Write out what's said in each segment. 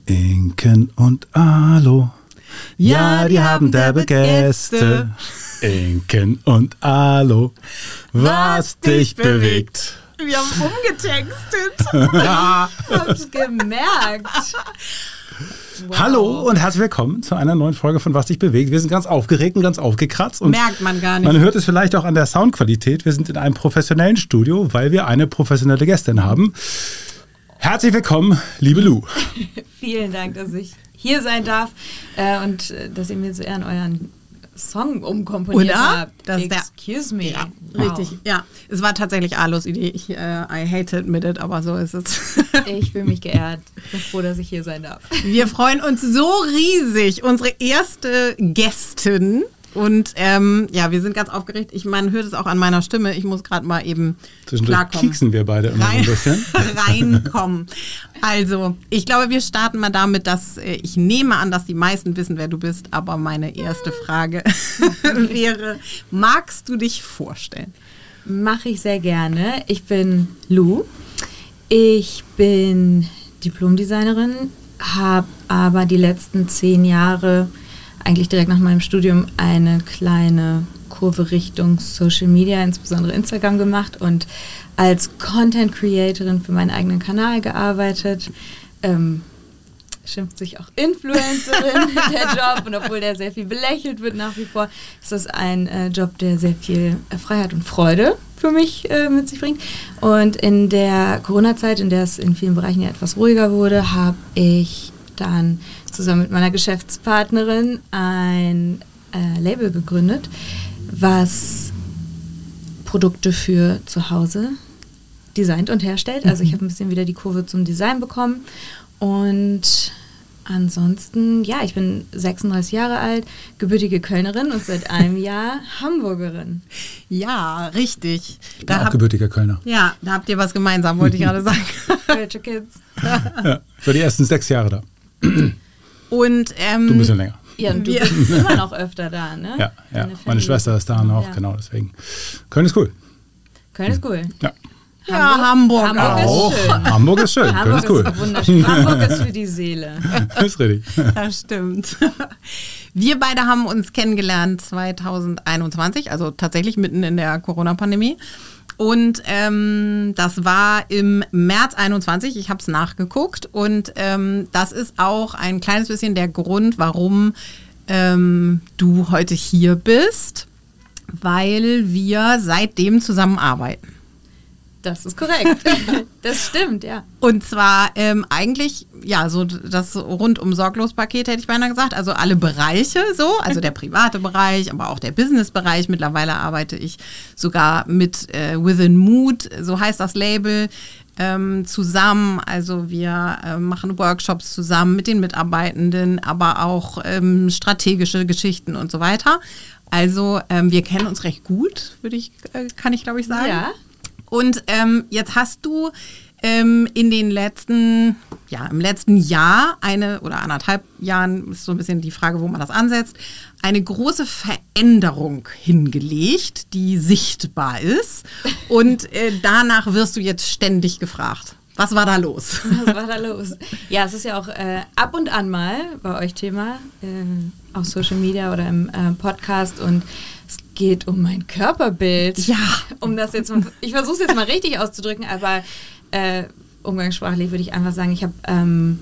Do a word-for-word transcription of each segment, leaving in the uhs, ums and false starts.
Inken und Alo. Ja, ja, die haben derbe Gäste. Inken und Alo. Was, was dich bewegt. Wir haben umgetextet. Hab's gemerkt. Wow. Hallo und herzlich willkommen zu einer neuen Folge von Was dich bewegt. Wir sind ganz aufgeregt und ganz aufgekratzt. Und merkt man gar nicht. Man hört es vielleicht auch an der Soundqualität. Wir sind in einem professionellen Studio, weil wir eine professionelle Gästin haben. Herzlich willkommen, liebe Lou. Vielen Dank, dass ich hier sein darf äh, und äh, dass ihr mir zu Ehren euren Song umkomponiert Oder? habt. Das Excuse me. Ja, wow. Richtig, ja. Es war tatsächlich Alos Idee. Ich, äh, I hate to admit it, aber so ist es. Ich fühle mich geehrt. Ich bin froh, dass ich hier sein darf. Wir freuen uns so riesig. Unsere erste Gästin. Und ähm, ja, wir sind ganz aufgeregt. Ich, man hört es auch an meiner Stimme. Ich muss gerade mal eben Zwischendurch kieksen wir beide immer Rein, so ein bisschen. reinkommen. Also, ich glaube, wir starten mal damit, dass äh, ich nehme an, dass die meisten wissen, wer du bist. Aber meine erste Frage wäre, magst du dich vorstellen? Mache ich sehr gerne. Ich bin Lou. Ich bin Diplomdesignerin, habe aber die letzten zehn Jahre eigentlich direkt nach meinem Studium eine kleine Kurve Richtung Social Media, insbesondere Instagram gemacht und als Content Creatorin für meinen eigenen Kanal gearbeitet. Ähm, schimpft sich auch Influencerin der Job und obwohl der sehr viel belächelt wird nach wie vor, ist das ein äh, Job, der sehr viel äh, Freiheit und Freude für mich äh, mit sich bringt. Und in der Corona-Zeit, in der es in vielen Bereichen ja etwas ruhiger wurde, habe ich dann zusammen mit meiner Geschäftspartnerin ein äh, Label gegründet, was Produkte für zu Hause designt und herstellt. Also ich habe ein bisschen wieder die Kurve zum Design bekommen. Und ansonsten, ja, ich bin sechsunddreißig Jahre alt, gebürtige Kölnerin und seit einem Jahr Hamburgerin. Ja, richtig. Da auch hab, gebürtiger Kölner. Ja, da habt ihr was gemeinsam, wollte ich gerade sagen. Deutsche Kids. Ja, für die ersten sechs Jahre da. Und, ähm, du ein bisschen länger. Ja, und du bist immer noch öfter da, ne? Ja, ja. Meine Schwester ist da noch, ja. Genau, deswegen. Köln ist cool. Köln ist cool. Ja. Ja, Hamburg, Hamburg auch. ist schön. Hamburg ist schön. Hamburg ist cool. ist wunderschön. Hamburg ist für die Seele. Das ist richtig. Das stimmt. Wir beide haben uns kennengelernt zwanzig einundzwanzig, also tatsächlich mitten in der Corona-Pandemie. Und ähm, das war im März einundzwanzig, ich habe es nachgeguckt. Und ähm, das ist auch ein kleines bisschen der Grund, warum ähm, du heute hier bist, weil wir seitdem zusammenarbeiten. Das ist korrekt. Das stimmt, ja. Und zwar ähm, eigentlich, ja, so das Rundum-Sorglos-Paket hätte ich beinahe gesagt. Also alle Bereiche so, also der private Bereich, aber auch der Business-Bereich. Mittlerweile arbeite ich sogar mit äh, Within Mood, so heißt das Label, ähm, zusammen. Also wir äh, machen Workshops zusammen mit den Mitarbeitenden, aber auch ähm, strategische Geschichten und so weiter. Also ähm, wir kennen uns recht gut, würde ich, äh, kann ich glaube ich sagen. Ja. Und ähm, jetzt hast du ähm, in den letzten, ja, im letzten Jahr eine oder anderthalb Jahren, ist so ein bisschen die Frage, wo man das ansetzt, eine große Veränderung hingelegt, die sichtbar ist. Und äh, danach wirst du jetzt ständig gefragt. Was war da los? Was war da los? Ja, es ist ja auch äh, ab und an mal bei euch Thema äh, auf Social Media oder im äh, Podcast und es geht um mein Körperbild. Ja. Um das jetzt mal, ich versuche es jetzt mal richtig auszudrücken, aber äh, umgangssprachlich würde ich einfach sagen, ich habe ähm,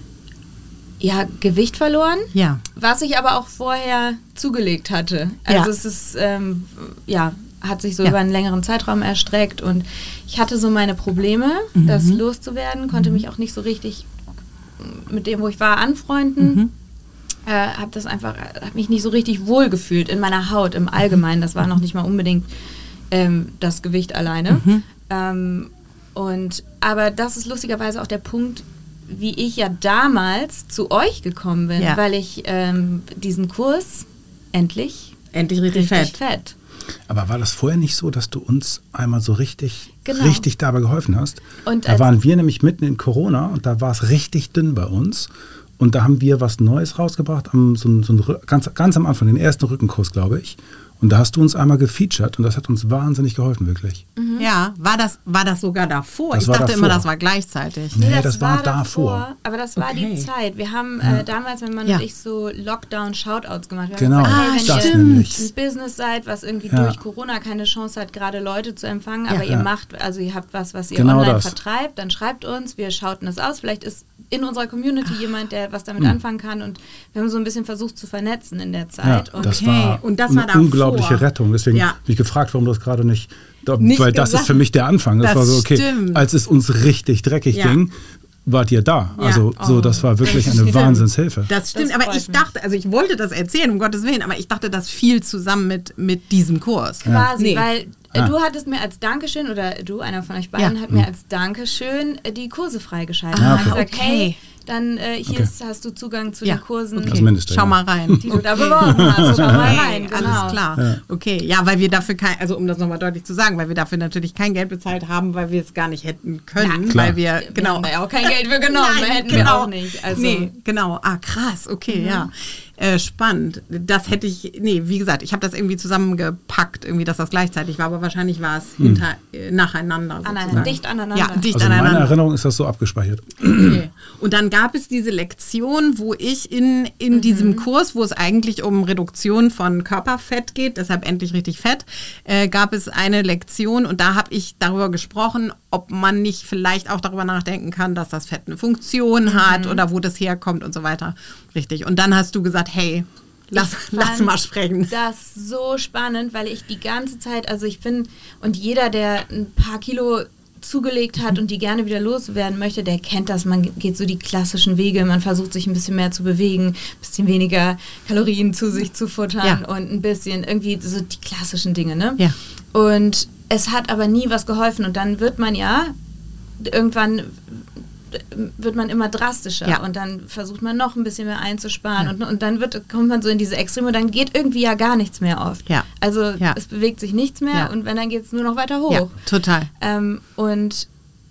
ja, Gewicht verloren, Ja. was ich aber auch vorher zugelegt hatte. Also Ja. es ist, ähm, ja, hat sich so Ja. über einen längeren Zeitraum erstreckt und ich hatte so meine Probleme, Mhm. das loszuwerden, konnte mich auch nicht so richtig mit dem, wo ich war, anfreunden. Mhm. Äh, habe das einfach, habe mich nicht so richtig wohl gefühlt in meiner Haut im Allgemeinen. Das war noch nicht mal unbedingt ähm, das Gewicht alleine. Mhm. Ähm, und aber das ist lustigerweise auch der Punkt, wie ich ja damals zu euch gekommen bin, Ja. weil ich ähm, diesen Kurs endlich Endlich richtig, richtig fett. fett. Aber war das vorher nicht so, dass du uns einmal so richtig, Genau. richtig dabei geholfen hast? Und da als- waren wir nämlich mitten in Corona und da war es richtig dünn bei uns. Und da haben wir was Neues rausgebracht, am, so, so ein, ganz, ganz am Anfang, den ersten Rückenkurs, glaube ich. Und da hast du uns einmal gefeatured und das hat uns wahnsinnig geholfen, wirklich. Mhm. Ja, war das, war das sogar davor? Das ich war dachte davor. immer, das war gleichzeitig. Nee, Nee, das, das war war davor. davor. Aber das war Okay. die Zeit. Wir haben äh, damals, wenn man Ja. und ich so Lockdown-Shoutouts gemacht. Wir Genau, haben gesagt, Ah, hey, wenn das ihr nämlich. ein Business seid, was irgendwie Ja. durch Corona keine Chance hat, gerade Leute zu empfangen, Ja. aber ihr Ja. macht, also ihr habt was, was ihr Genau online das. vertreibt, dann schreibt uns, wir schauten das aus. Vielleicht ist in unserer Community jemand, der was damit anfangen kann, und wir haben so ein bisschen versucht zu vernetzen in der Ja, Zeit. und das Okay, war und das eine war davor. unglaubliche Rettung. Deswegen Ja. bin ich gefragt, warum du das gerade nicht, da, Nicht weil das gesagt. ist für mich der Anfang. Das, Das war so, okay, stimmt. als es uns richtig dreckig Ja. ging, wart ihr da. Ja. Also so, Oh, das war wirklich das eine stimmt. Wahnsinnshilfe. Das stimmt, Das aber freut ich mich. dachte, also ich wollte das erzählen, um Gottes Willen, aber ich dachte, das fiel zusammen mit, mit diesem Kurs. Quasi, Nee. weil äh, Ah. du hattest mir als Dankeschön, oder du, einer von euch beiden, Ja. hat mir als Dankeschön äh, die Kurse freigeschaltet. Ah, und hat okay. gesagt, Okay. hey, dann äh, hier Okay. ist, hast du Zugang zu Ja, den Kursen, okay. Das Mindeste, Schau ja. mal rein. die du da beworben hast. Schau mal Okay, rein, genau. alles klar. Okay, ja, weil wir dafür kein, also um das nochmal deutlich zu sagen, weil wir dafür natürlich kein Geld bezahlt haben, weil wir es gar nicht hätten können, Ja, klar. weil wir, Wir genau. haben da ja auch kein Geld für genommen, Nein, hätten genau. wir auch nicht. Also, Nee, genau. Ah, krass, okay, ja. Äh, spannend. Das hätte ich, nee, wie gesagt, ich habe das irgendwie zusammengepackt, irgendwie, dass das gleichzeitig war, aber wahrscheinlich war es hinter, äh, nacheinander. Aneinander, sozusagen. dicht aneinander. Ja, dicht Also in meiner aneinander. Erinnerung ist das so abgespeichert. Okay. Und dann gab es diese Lektion, wo ich in, in Mhm. diesem Kurs, wo es eigentlich um Reduktion von Körperfett geht, deshalb endlich richtig fett, äh, gab es eine Lektion und da habe ich darüber gesprochen, ob man nicht vielleicht auch darüber nachdenken kann, dass das Fett eine Funktion Mhm. hat oder wo das herkommt und so weiter. Richtig. Und dann hast du gesagt, hey, lass, Ich lass fand mal sprechen. Das so spannend, weil ich die ganze Zeit, also ich bin, und jeder, der ein paar Kilo zugelegt hat und die gerne wieder loswerden möchte, der kennt das. Man geht so die klassischen Wege, man versucht sich ein bisschen mehr zu bewegen, ein bisschen weniger Kalorien zu sich zu futtern Ja. und ein bisschen irgendwie so die klassischen Dinge, ne? Ja. Und es hat aber nie was geholfen und dann wird man ja irgendwann wird man immer drastischer Ja. und dann versucht man noch ein bisschen mehr einzusparen Ja. und, und dann wird, kommt man so in diese Extreme und dann geht irgendwie ja gar nichts mehr oft. Ja. Also Ja. es bewegt sich nichts mehr Ja. und wenn, dann geht es nur noch weiter hoch. Ja, total. Ähm, und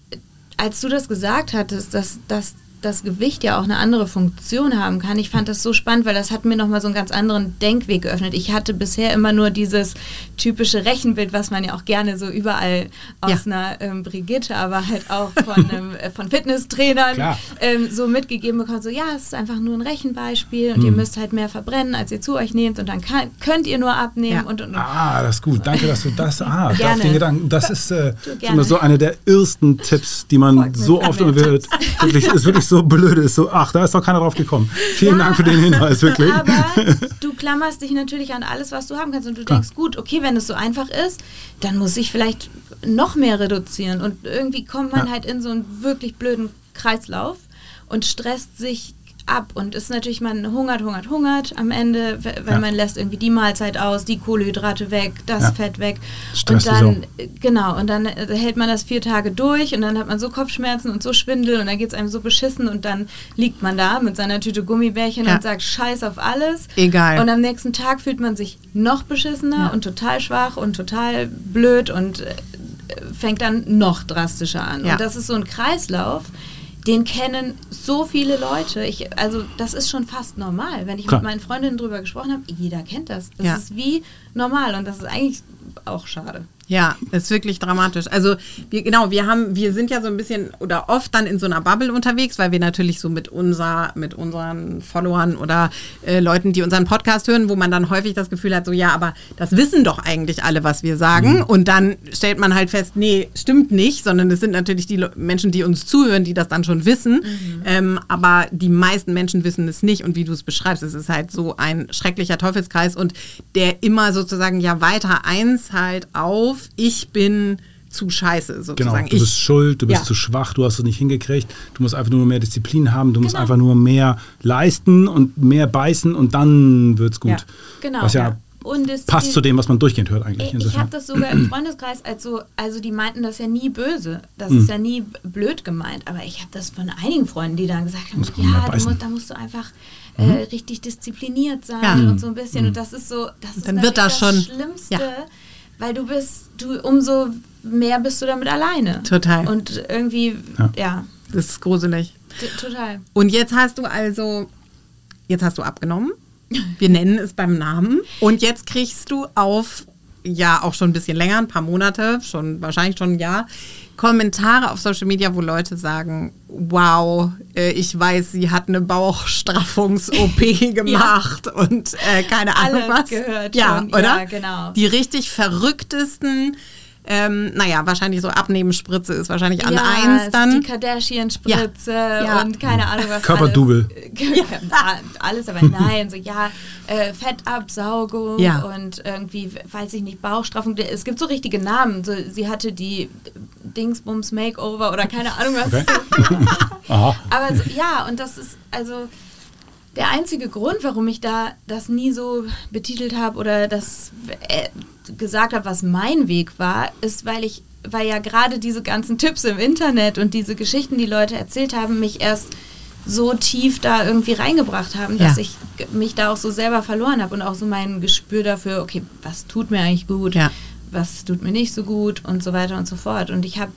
als du das gesagt hattest, dass, dass das Gewicht ja auch eine andere Funktion haben kann, ich fand das so spannend, weil das hat mir nochmal so einen ganz anderen Denkweg geöffnet. Ich hatte bisher immer nur dieses typische Rechenbild, was man ja auch gerne so überall aus Ja. einer ähm, Brigitte, aber halt auch von, ähm, äh, von Fitnesstrainern Klar. ähm, so mitgegeben bekommen, so ja, es ist einfach nur ein Rechenbeispiel und ihr müsst halt mehr verbrennen, als ihr zu euch nehmt und dann kann, könnt ihr nur abnehmen Ja. und, und, und. Ah, das ist gut. Danke, dass du das. Ah, Gerne. auf den Gedanken. Das ist äh, Du, ist gerne. immer so einer der ersten Tipps, die man Folgt mir, so kann oft mir immer hört. Wirklich, ist wirklich so blöd. Ist so, ach, da ist doch keiner drauf gekommen. Vielen Ja, Dank für den Hinweis, wirklich. Aber du klammerst dich natürlich an alles, was du haben kannst und du Klar. denkst, gut, okay, wenn es so einfach ist, dann muss ich vielleicht noch mehr reduzieren und irgendwie kommt man Ja. halt in so einen wirklich blöden Kreislauf und stresst sich ab und ist natürlich, man hungert, hungert, hungert am Ende, w- weil Ja. man lässt irgendwie die Mahlzeit aus, die Kohlenhydrate weg, das Ja. Fett weg Stress und die dann, äh, genau, und dann äh, hält man das vier Tage durch und dann hat man so Kopfschmerzen und so Schwindel und dann geht es einem so beschissen und dann liegt man da mit seiner Tüte Gummibärchen Ja. und sagt Scheiß auf alles. Egal. Und am nächsten Tag fühlt man sich noch beschissener Ja. und total schwach und total blöd und äh, fängt dann noch drastischer an. Ja. Und das ist so ein Kreislauf, den kennen so viele Leute. Ich, also das ist schon fast normal. Wenn ich Klar. mit meinen Freundinnen drüber gesprochen habe, jeder kennt das. Das Ja. ist wie normal und das ist eigentlich auch schade. Ja, ist wirklich dramatisch. Also wir, genau, wir haben, wir sind ja so ein bisschen oder oft dann in so einer Bubble unterwegs, weil wir natürlich so mit unser, mit unseren Followern oder äh, Leuten, die unseren Podcast hören, wo man dann häufig das Gefühl hat, so ja, aber das wissen doch eigentlich alle, was wir sagen. Und dann stellt man halt fest, nee, stimmt nicht, sondern es sind natürlich die Le- Menschen, die uns zuhören, die das dann schon wissen. Ähm, aber die meisten Menschen wissen es nicht. Und wie du es beschreibst, es ist halt so ein schrecklicher Teufelskreis und der immer sozusagen ja weiter eins halt auf, ich bin zu scheiße sozusagen. Genau, du ich, bist schuld, du bist Ja. zu schwach, du hast es nicht hingekriegt. Du musst einfach nur mehr Disziplin haben, du musst Genau. einfach nur mehr leisten und mehr beißen und dann wird's gut. Ja, genau. Was ja, Ja. Und es- passt zu dem, was man durchgehend hört eigentlich. Ich, ich insofern. habe das sogar im Freundeskreis als so, also die meinten das ja nie böse. Das Mhm. ist ja nie b- blöd gemeint. Aber ich habe das von einigen Freunden, die dann gesagt haben, Muss man mehr ja, du beißen. musst, da musst du einfach äh, richtig diszipliniert sein Ja. und so ein bisschen. Und das ist so, das ist Dann wird natürlich das schon- Schlimmste, ja. weil du bist, du umso mehr bist du damit alleine. Total. Und irgendwie, Ja. ja, das ist gruselig. t- total. Und jetzt hast du also, jetzt hast du abgenommen. Wir nennen es beim Namen. Und jetzt kriegst du auf, ja auch schon ein bisschen länger, ein paar Monate, schon wahrscheinlich schon ein Jahr, Kommentare auf Social Media, wo Leute sagen, wow, äh, ich weiß, sie hat eine Bauchstraffungs-O P gemacht ja. und äh, keine Ahnung Alles was. Gehört ja, schon. oder? Ja, genau. Die richtig verrücktesten, ähm, naja, wahrscheinlich so Abnehmensspritze ist wahrscheinlich an ja, eins dann. Die Kardashian-Spritze ja. Ja. und keine Ahnung was. Körperdouble. Alles, ja. alles, aber nein, so ja, äh, Fettabsaugung ja. und irgendwie, weiß ich nicht, Bauchstraffung. Es gibt so richtige Namen. So, sie hatte die Dingsbums Makeover oder keine Ahnung was. Okay. Aha. Aber so, ja, und das ist also der einzige Grund, warum ich da das nie so betitelt habe oder das äh, gesagt habe, was mein Weg war, ist, weil ich, weil ja gerade diese ganzen Tipps im Internet und diese Geschichten, die Leute erzählt haben, mich erst so tief da irgendwie reingebracht haben, dass ja. ich mich da auch so selber verloren habe und auch so mein Gespür dafür, okay, was tut mir eigentlich gut, ja. was tut mir nicht so gut und so weiter und so fort. Und ich habe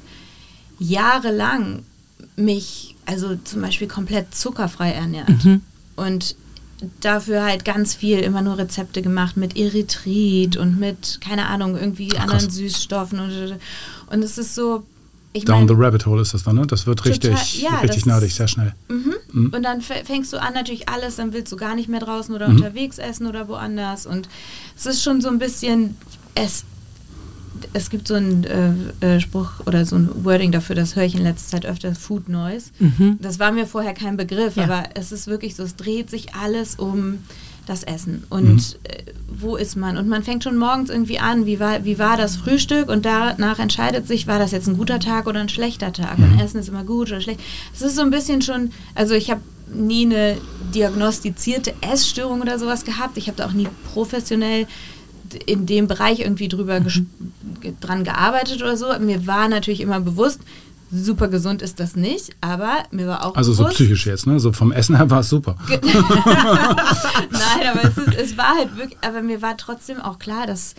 jahrelang mich, also zum Beispiel komplett zuckerfrei ernährt. Mhm. Und dafür halt ganz viel immer nur Rezepte gemacht mit Erythrit und mit, keine Ahnung, irgendwie Ach, anderen Süßstoffen. Und, und es ist so... Ich Down mein, the rabbit hole ist das dann, ne? Das wird total, richtig, ja, richtig nerdig, sehr schnell. Mhm. Mhm. Und dann fängst du an natürlich alles, dann willst du gar nicht mehr draußen oder mhm. unterwegs essen oder woanders. Und es ist schon so ein bisschen... Es, es gibt so einen äh, äh, Spruch oder so ein Wording dafür, das höre ich in letzter Zeit öfter, Food Noise. Mhm. Das war mir vorher kein Begriff, ja. aber es ist wirklich so, es dreht sich alles um das Essen und mhm. äh, wo ist man? Und man fängt schon morgens irgendwie an, wie war, wie war das Frühstück und danach entscheidet sich, war das jetzt ein guter Tag oder ein schlechter Tag? Mhm. Und Essen ist immer gut oder schlecht. Es ist so ein bisschen schon, also ich habe nie eine diagnostizierte Essstörung oder sowas gehabt. Ich habe da auch nie professionell in dem Bereich irgendwie drüber mhm. dran gearbeitet oder so. Mir war natürlich immer bewusst, super gesund ist das nicht, aber mir war auch also bewusst... so psychisch jetzt, ne? So vom Essen her war es super. Nein, aber es, ist, es war halt wirklich, aber mir war trotzdem auch klar, dass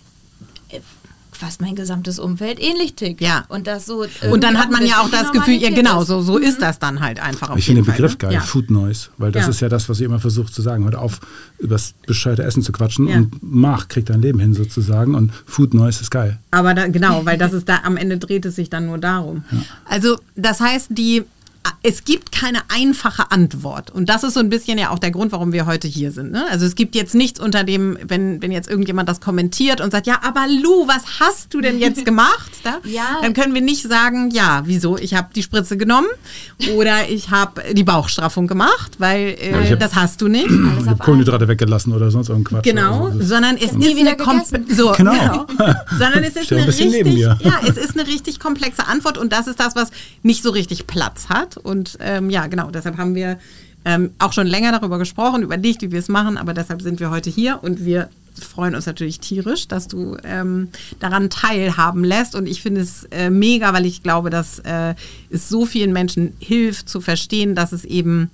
fast mein gesamtes Umfeld ähnlich tickt. Ja. Und das so... Und dann hat man ja auch das Gefühl, ja genau, so, so mhm. ist das dann halt einfach auf Ich finde den Fall, Begriff ne? geil, ja. Food Noise, weil das ja. ist ja das, was ich immer versuche zu sagen. Hört auf, über das bescheuerte Essen zu quatschen ja. und mach, krieg dein Leben hin sozusagen und Food Noise ist geil. Aber da, genau, weil das ist da, am Ende dreht es sich dann nur darum. Ja. Also das heißt, die... Es gibt keine einfache Antwort. Und das ist so ein bisschen ja auch der Grund, warum wir heute hier sind. Ne? Also es gibt jetzt nichts unter dem, wenn, wenn jetzt irgendjemand das kommentiert und sagt, ja, aber Lu, was hast du denn jetzt gemacht? Da? Ja. Dann können wir nicht sagen, ja, wieso, ich habe die Spritze genommen oder ich habe die Bauchstraffung gemacht, weil äh, ja, das hast du nicht. Ich habe Kohlenhydrate weggelassen oder sonst irgendein Quatsch. Genau, so. sondern es nie ist eine kom- so, genau. genau. sondern es ist Stell eine ein bisschen richtig, neben mir. ja, es ist eine richtig komplexe Antwort und das ist das, was nicht so richtig Platz hat. Und ähm, ja, genau, deshalb haben wir ähm, auch schon länger darüber gesprochen, überlegt, wie wir es machen, aber deshalb sind wir heute hier und wir freuen uns natürlich tierisch, dass du ähm, daran teilhaben lässt und ich finde es äh, mega, weil ich glaube, dass äh, es so vielen Menschen hilft zu verstehen, dass es eben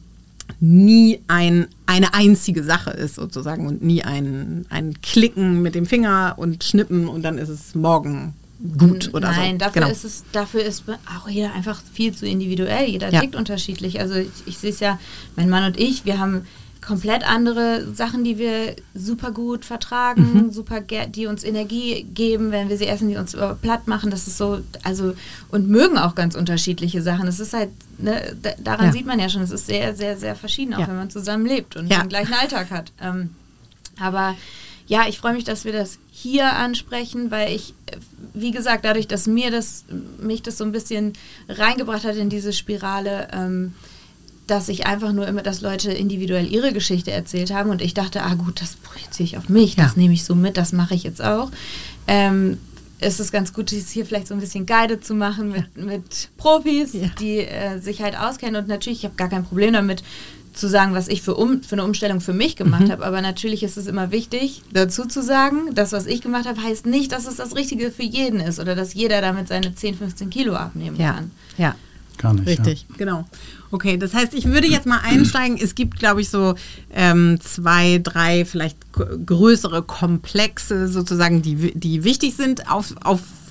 nie ein, eine einzige Sache ist sozusagen und nie ein, ein Klicken mit dem Finger und Schnippen und dann ist es morgen gut oder Nein, so. Nein, dafür, genau. ist es, dafür ist auch jeder einfach viel zu individuell. Jeder ja. tickt unterschiedlich. Also ich, ich sehe es ja, mein Mann und ich, wir haben komplett andere Sachen, die wir super gut vertragen, mhm. super die uns Energie geben, wenn wir sie essen, die uns platt machen. Das ist so, also und mögen auch ganz unterschiedliche Sachen. Das ist halt, ne, da, daran ja. sieht man ja schon, es ist sehr, sehr, sehr verschieden, auch ja. wenn man zusammen lebt und ja. den gleichen Alltag hat. Ähm, aber ja, ich freue mich, dass wir das hier ansprechen, weil ich, wie gesagt, dadurch, dass mir das, mich das so ein bisschen reingebracht hat in diese Spirale, ähm, dass ich einfach nur immer, dass Leute individuell ihre Geschichte erzählt haben und ich dachte, ah gut, das projiziere ich auf mich, ja. das nehme ich so mit, das mache ich jetzt auch. Ähm, es ist ganz gut, es hier vielleicht so ein bisschen guided zu machen mit, ja. mit Profis, ja. die äh, sich halt auskennen und natürlich, ich habe gar kein Problem damit, zu sagen, was ich für, um, für eine Umstellung für mich gemacht mhm. habe. Aber natürlich ist es immer wichtig, dazu zu sagen, das, was ich gemacht habe, heißt nicht, dass es das Richtige für jeden ist oder dass jeder damit seine zehn, fünfzehn Kilo abnehmen ja. kann. Ja, gar nicht. Richtig, ja. genau. Okay, das heißt, ich würde jetzt mal einsteigen. Es gibt, glaube ich, so ähm, zwei, drei vielleicht g- größere Komplexe sozusagen, die, die wichtig sind auf, auf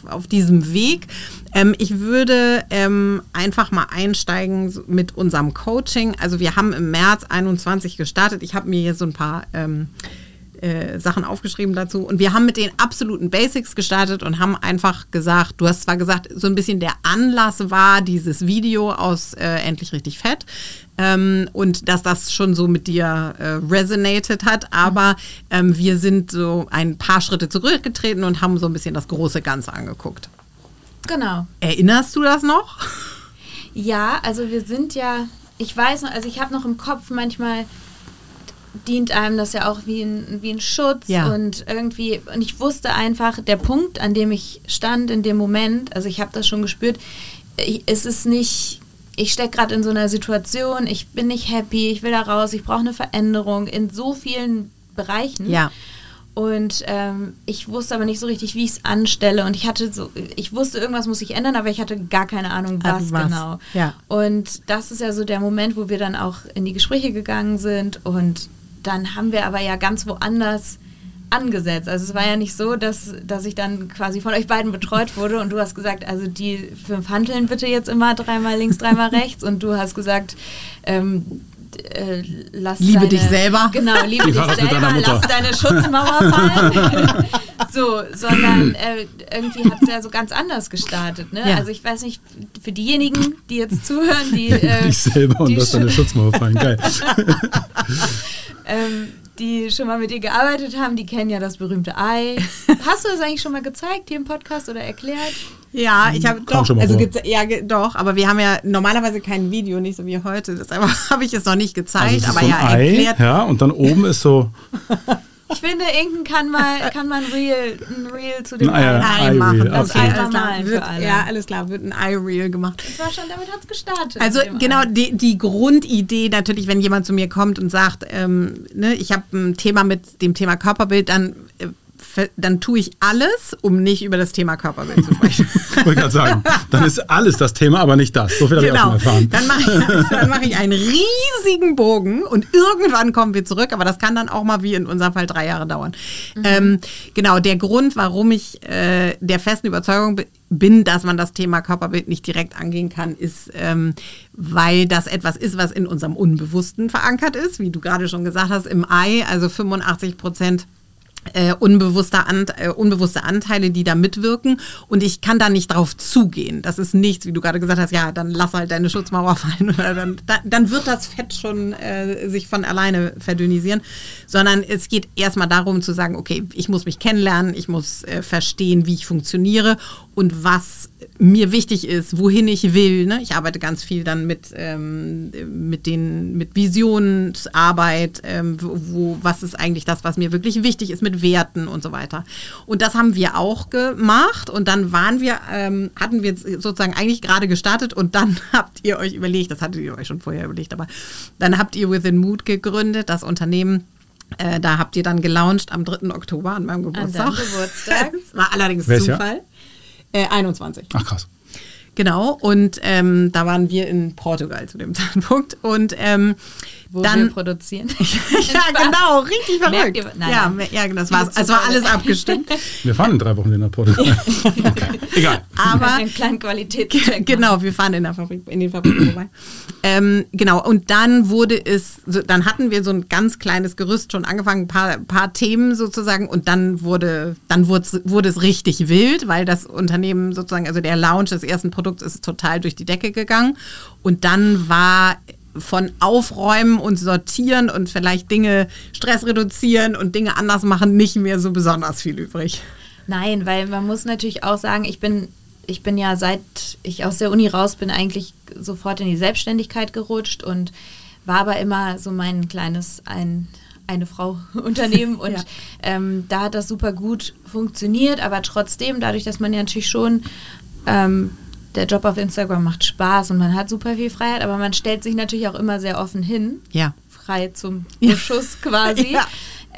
auf diesem Weg. Ähm, ich würde ähm, einfach mal einsteigen mit unserem Coaching. Also wir haben im März einundzwanzig gestartet. Ich habe mir hier so ein paar ähm, äh, Sachen aufgeschrieben dazu. Und wir haben mit den absoluten Basics gestartet und haben einfach gesagt, du hast zwar gesagt, so ein bisschen der Anlass war dieses Video aus äh, Endlich richtig fett. Ähm, und dass das schon so mit dir äh, resonated hat, aber ähm, wir sind so ein paar Schritte zurückgetreten und haben so ein bisschen das große Ganze angeguckt. Genau. Erinnerst du das noch? Ja, also wir sind ja, ich weiß noch, also ich habe noch im Kopf, manchmal dient einem das ja auch wie ein, wie ein Schutz ja. und irgendwie, und ich wusste einfach, der Punkt, an dem ich stand in dem Moment, also ich habe das schon gespürt, ich, es ist nicht... Ich stecke gerade in so einer Situation, ich bin nicht happy, ich will da raus, ich brauche eine Veränderung in so vielen Bereichen. Ja. Und ähm, ich wusste aber nicht so richtig, wie ich es anstelle. Und ich hatte so, ich wusste, irgendwas muss sich ändern, aber ich hatte gar keine Ahnung, was, also was. genau. Ja. Und das ist ja so der Moment, wo wir dann auch in die Gespräche gegangen sind. Und dann haben wir aber ja ganz woanders angesetzt. Also es war ja nicht so, dass, dass ich dann quasi von euch beiden betreut wurde und du hast gesagt, also die fünf Hanteln bitte jetzt immer dreimal links, dreimal rechts und du hast gesagt, ähm, äh, lass Liebe deine, dich selber. Genau, liebe dich selber, lass deine Schutzmauer fallen. So, sondern äh, irgendwie hat es ja so ganz anders gestartet. Ne? Ja. Also ich weiß nicht, für diejenigen, die jetzt zuhören, die... Äh, dich selber und lass deine Schutzmauer fallen, geil. ähm, die schon mal mit ihr gearbeitet haben, die kennen ja das berühmte Ei. Hast du das eigentlich schon mal gezeigt hier im Podcast oder erklärt? Ja, ich habe Kam doch, schon mal also vor. geze- ja, ge- doch, aber wir haben ja normalerweise kein Video, nicht so wie heute. Deshalb habe ich es noch nicht gezeigt, Also es ist aber so ein ja Ei, erklärt. ja, und dann oben ist so Ich finde, Inken kann mal kann man Reel, ein Reel zu dem Ein Ei- Ei Ei machen. Eye-Reel, Das okay. alles Einfach klar, malen wird, für alle. ja, alles klar, wird ein Eye-Reel gemacht. Das war schon, damit hat es gestartet. Also mit dem genau, Ei. die, die Grundidee natürlich, wenn jemand zu mir kommt und sagt, ähm, ne, ich habe ein Thema mit dem Thema Körperbild, dann, äh, f- dann tue ich alles, um nicht über das Thema Körperbild zu sprechen. wollte ich gerade sagen, dann ist alles das Thema, aber nicht das. So viel habe ich auch Genau, schon erfahren. dann mache ich, dann mache ich einen riesigen Bogen und irgendwann kommen wir zurück, aber das kann dann auch mal wie in unserem Fall drei Jahre dauern. Mhm. Ähm, genau, der Grund, warum ich äh, der festen Überzeugung bin, dass man das Thema Körperbild nicht direkt angehen kann, ist, ähm, weil das etwas ist, was in unserem Unbewussten verankert ist, wie du gerade schon gesagt hast, im Ei, also fünfundachtzig Prozent Äh, unbewusste, Ant- äh, unbewusste Anteile, die da mitwirken und ich kann da nicht drauf zugehen. Das ist nichts, wie du gerade gesagt hast, ja, dann lass halt deine Schutzmauer fallen oder dann, da, dann wird das Fett schon äh, sich von alleine verdünnisieren, sondern es geht erstmal darum zu sagen, okay, ich muss mich kennenlernen, ich muss äh, verstehen, wie ich funktioniere und was mir wichtig ist, wohin ich will. Ne? Ich arbeite ganz viel dann mit, ähm, mit den mit Visionsarbeit, ähm, wo, wo, was ist eigentlich das, was mir wirklich wichtig ist, mit Werten und so weiter. Und das haben wir auch gemacht und dann waren wir, ähm, hatten wir sozusagen eigentlich gerade gestartet und dann habt ihr euch überlegt, das hattet ihr euch schon vorher überlegt, aber dann habt ihr Within Mood gegründet, das Unternehmen. Äh, da habt ihr dann gelauncht am dritten Oktober an meinem Geburtstag. An deinem Geburtstag. Das war allerdings Welches Zufall. Äh, einundzwanzig. Ach krass. Genau, und ähm, da waren wir in Portugal zu dem Zeitpunkt und ähm, Wo dann wir produzieren. ja, genau, richtig Merkt verrückt. ihr- nein, ja, nein. ja, das war, es war alles abgestimmt. Wir fahren in drei Wochen in der Portugal. Okay. Egal. Aber einen kleinen Qualitätscheck. genau, wir fahren in der Fabrik, in den Fabriken vorbei. Ähm, genau, und dann wurde es, so, dann hatten wir so ein ganz kleines Gerüst schon angefangen, ein paar, paar Themen sozusagen, und dann wurde, dann wurde, wurde es richtig wild, weil das Unternehmen sozusagen, also der Launch des ersten Produkts ist total durch die Decke gegangen. Und dann war von Aufräumen und Sortieren und vielleicht Dinge, Stress reduzieren und Dinge anders machen, nicht mehr so besonders viel übrig. Nein, weil man muss natürlich auch sagen, ich bin, ich bin ja seit ich aus der Uni raus bin eigentlich sofort in die Selbstständigkeit gerutscht und war aber immer so mein kleines ein, eine Frau Unternehmen und ja. ähm, da hat das super gut funktioniert, aber trotzdem, dadurch, dass man ja natürlich schon ähm, der Job auf Instagram macht Spaß und man hat super viel Freiheit, aber man stellt sich natürlich auch immer sehr offen hin. Ja. Frei zum Beschuss ja. quasi. Ja.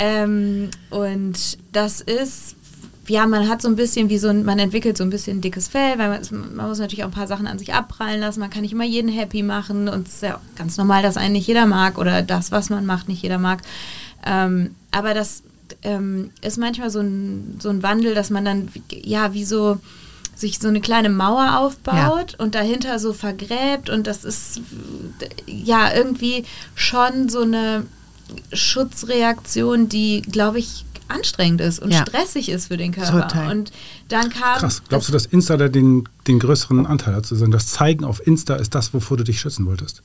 Ähm, und das ist, ja, man hat so ein bisschen wie so ein, man entwickelt so ein bisschen ein dickes Fell, weil man, man muss natürlich auch ein paar Sachen an sich abprallen lassen. Man kann nicht immer jeden happy machen und es ist ja ganz normal, dass einen nicht jeder mag oder das, was man macht, nicht jeder mag. Ähm, aber das ähm, ist manchmal so ein, so ein Wandel, dass man dann, ja, wie so, sich so eine kleine Mauer aufbaut ja. und dahinter so vergräbt und das ist ja irgendwie schon so eine Schutzreaktion, die, glaube ich, anstrengend ist und ja. stressig ist für den Körper. Total. Und dann kam... Krass. Glaubst du, dass Insta da den, den größeren Anteil hat? Also das Zeigen auf Insta ist das, wovor du dich schützen wolltest?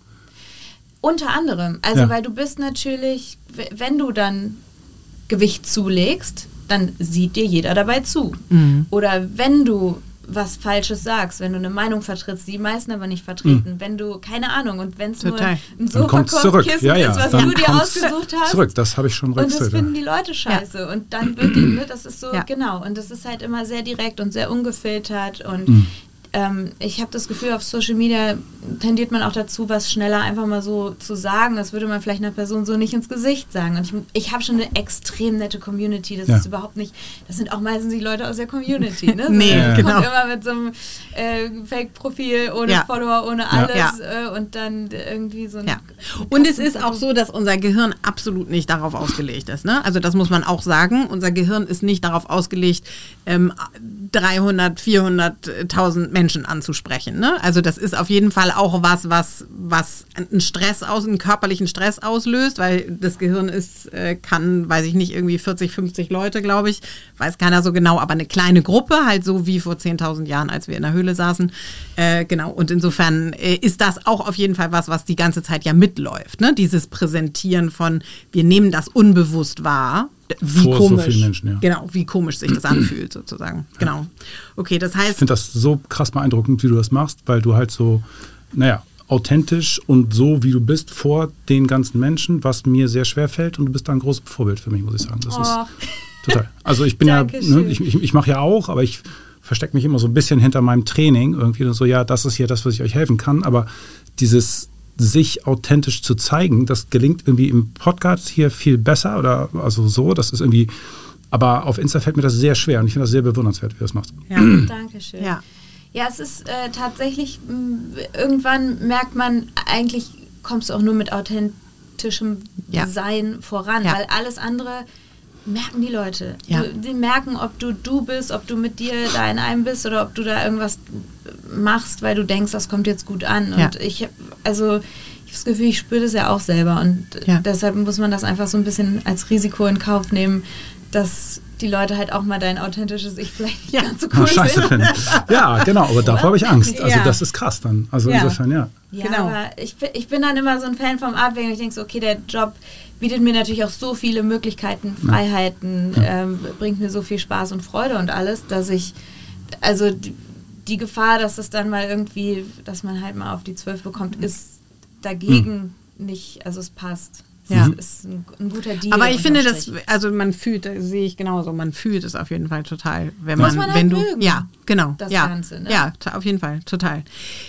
Unter anderem. Also ja. weil du bist natürlich, wenn du dann Gewicht zulegst, dann sieht dir jeder dabei zu. Mhm. Oder wenn du was Falsches sagst, wenn du eine Meinung vertrittst, die meisten aber nicht vertreten, mhm. wenn du, keine Ahnung, und wenn es nur ein Sofakissen ja, ja. ist, was dann du dir ausgesucht hast. Zurück, das habe ich schon Und das finden die Leute scheiße. Ja. Und dann wirklich, ne, das ist so, ja. genau, und das ist halt immer sehr direkt und sehr ungefiltert und mhm. ähm, ich habe das Gefühl, auf Social Media tendiert man auch dazu, was schneller einfach mal so zu sagen. Das würde man vielleicht einer Person so nicht ins Gesicht sagen. Und ich, ich habe schon eine extrem nette Community. Das ja. ist überhaupt nicht, das sind auch meistens die Leute aus der Community. Ne? So, nee, ja. genau. Kommt immer mit so einem äh, Fake-Profil, ohne ja. Follower, ohne alles ja. äh, und dann irgendwie so ein... Ja. Und es ist auch so, dass unser Gehirn absolut nicht darauf ausgelegt ist. Ne? Also das muss man auch sagen. Unser Gehirn ist nicht darauf ausgelegt, ähm, dreihundert, vierhunderttausend Menschen anzusprechen. Ne? Also das ist auf jeden Fall auch was, was, was einen Stress aus, einen körperlichen Stress auslöst, weil das Gehirn ist, äh, kann, weiß ich nicht, irgendwie vierzig, fünfzig Leute, glaube ich, weiß keiner so genau, aber eine kleine Gruppe, halt so wie vor zehntausend Jahren, als wir in der Höhle saßen. Äh, genau, und insofern äh, ist das auch auf jeden Fall was, was die ganze Zeit ja mitläuft. Ne? Dieses Präsentieren von, wir nehmen das unbewusst wahr, wie Vor komisch, so vielen Menschen, ja. Genau, wie komisch sich das anfühlt sozusagen. Ja. Genau. Okay, das heißt... Ich finde das so krass beeindruckend, wie du das machst, weil du halt so, naja, authentisch und so, wie du bist, vor den ganzen Menschen, was mir sehr schwer fällt und du bist da ein großes Vorbild für mich, muss ich sagen. Das oh. ist total. Also ich bin ja, ne, ich, ich, ich mache ja auch, aber ich verstecke mich immer so ein bisschen hinter meinem Training irgendwie und so, ja, das ist hier das, was ich euch helfen kann, aber dieses sich authentisch zu zeigen, das gelingt irgendwie im Podcast hier viel besser oder also so, das ist irgendwie, aber auf Insta fällt mir das sehr schwer und ich finde das sehr bewundernswert, wie du das machst. Ja, danke schön. Ja. Ja, es ist äh, tatsächlich, mh, irgendwann merkt man, eigentlich kommst du auch nur mit authentischem ja. Sein voran, ja. weil alles andere merken die Leute. Ja. Du, die merken, ob du du bist, ob du mit dir da in einem bist oder ob du da irgendwas machst, weil du denkst, das kommt jetzt gut an. Ja. Und ich, also ich habe das Gefühl, ich spüre das ja auch selber und ja. deshalb muss man das einfach so ein bisschen als Risiko in Kauf nehmen, dass die Leute halt auch mal dein authentisches Ich vielleicht nicht ja. ganz so cool Scheiße finden. Ja, genau, aber davor habe ich Angst. Also ja. das ist krass dann. Also ja. insofern, ja. Ja, genau. aber ich, ich bin dann immer so ein Fan vom Abwägen. Ich denke so, okay, der Job bietet mir natürlich auch so viele Möglichkeiten, Freiheiten, ja. ähm, bringt mir so viel Spaß und Freude und alles, dass ich, also die, die Gefahr, dass es dann mal irgendwie, dass man halt mal auf die zwölf bekommt, ist dagegen hm. nicht, also es passt. Ja. Das ist ein, ein guter Deal. Aber ich finde, das, also man fühlt, das sehe ich genauso, man fühlt es auf jeden Fall total, wenn man, Muss man halt wenn du, mögen, ja, genau, das ja, Ganze, ne? ja, auf jeden Fall, total.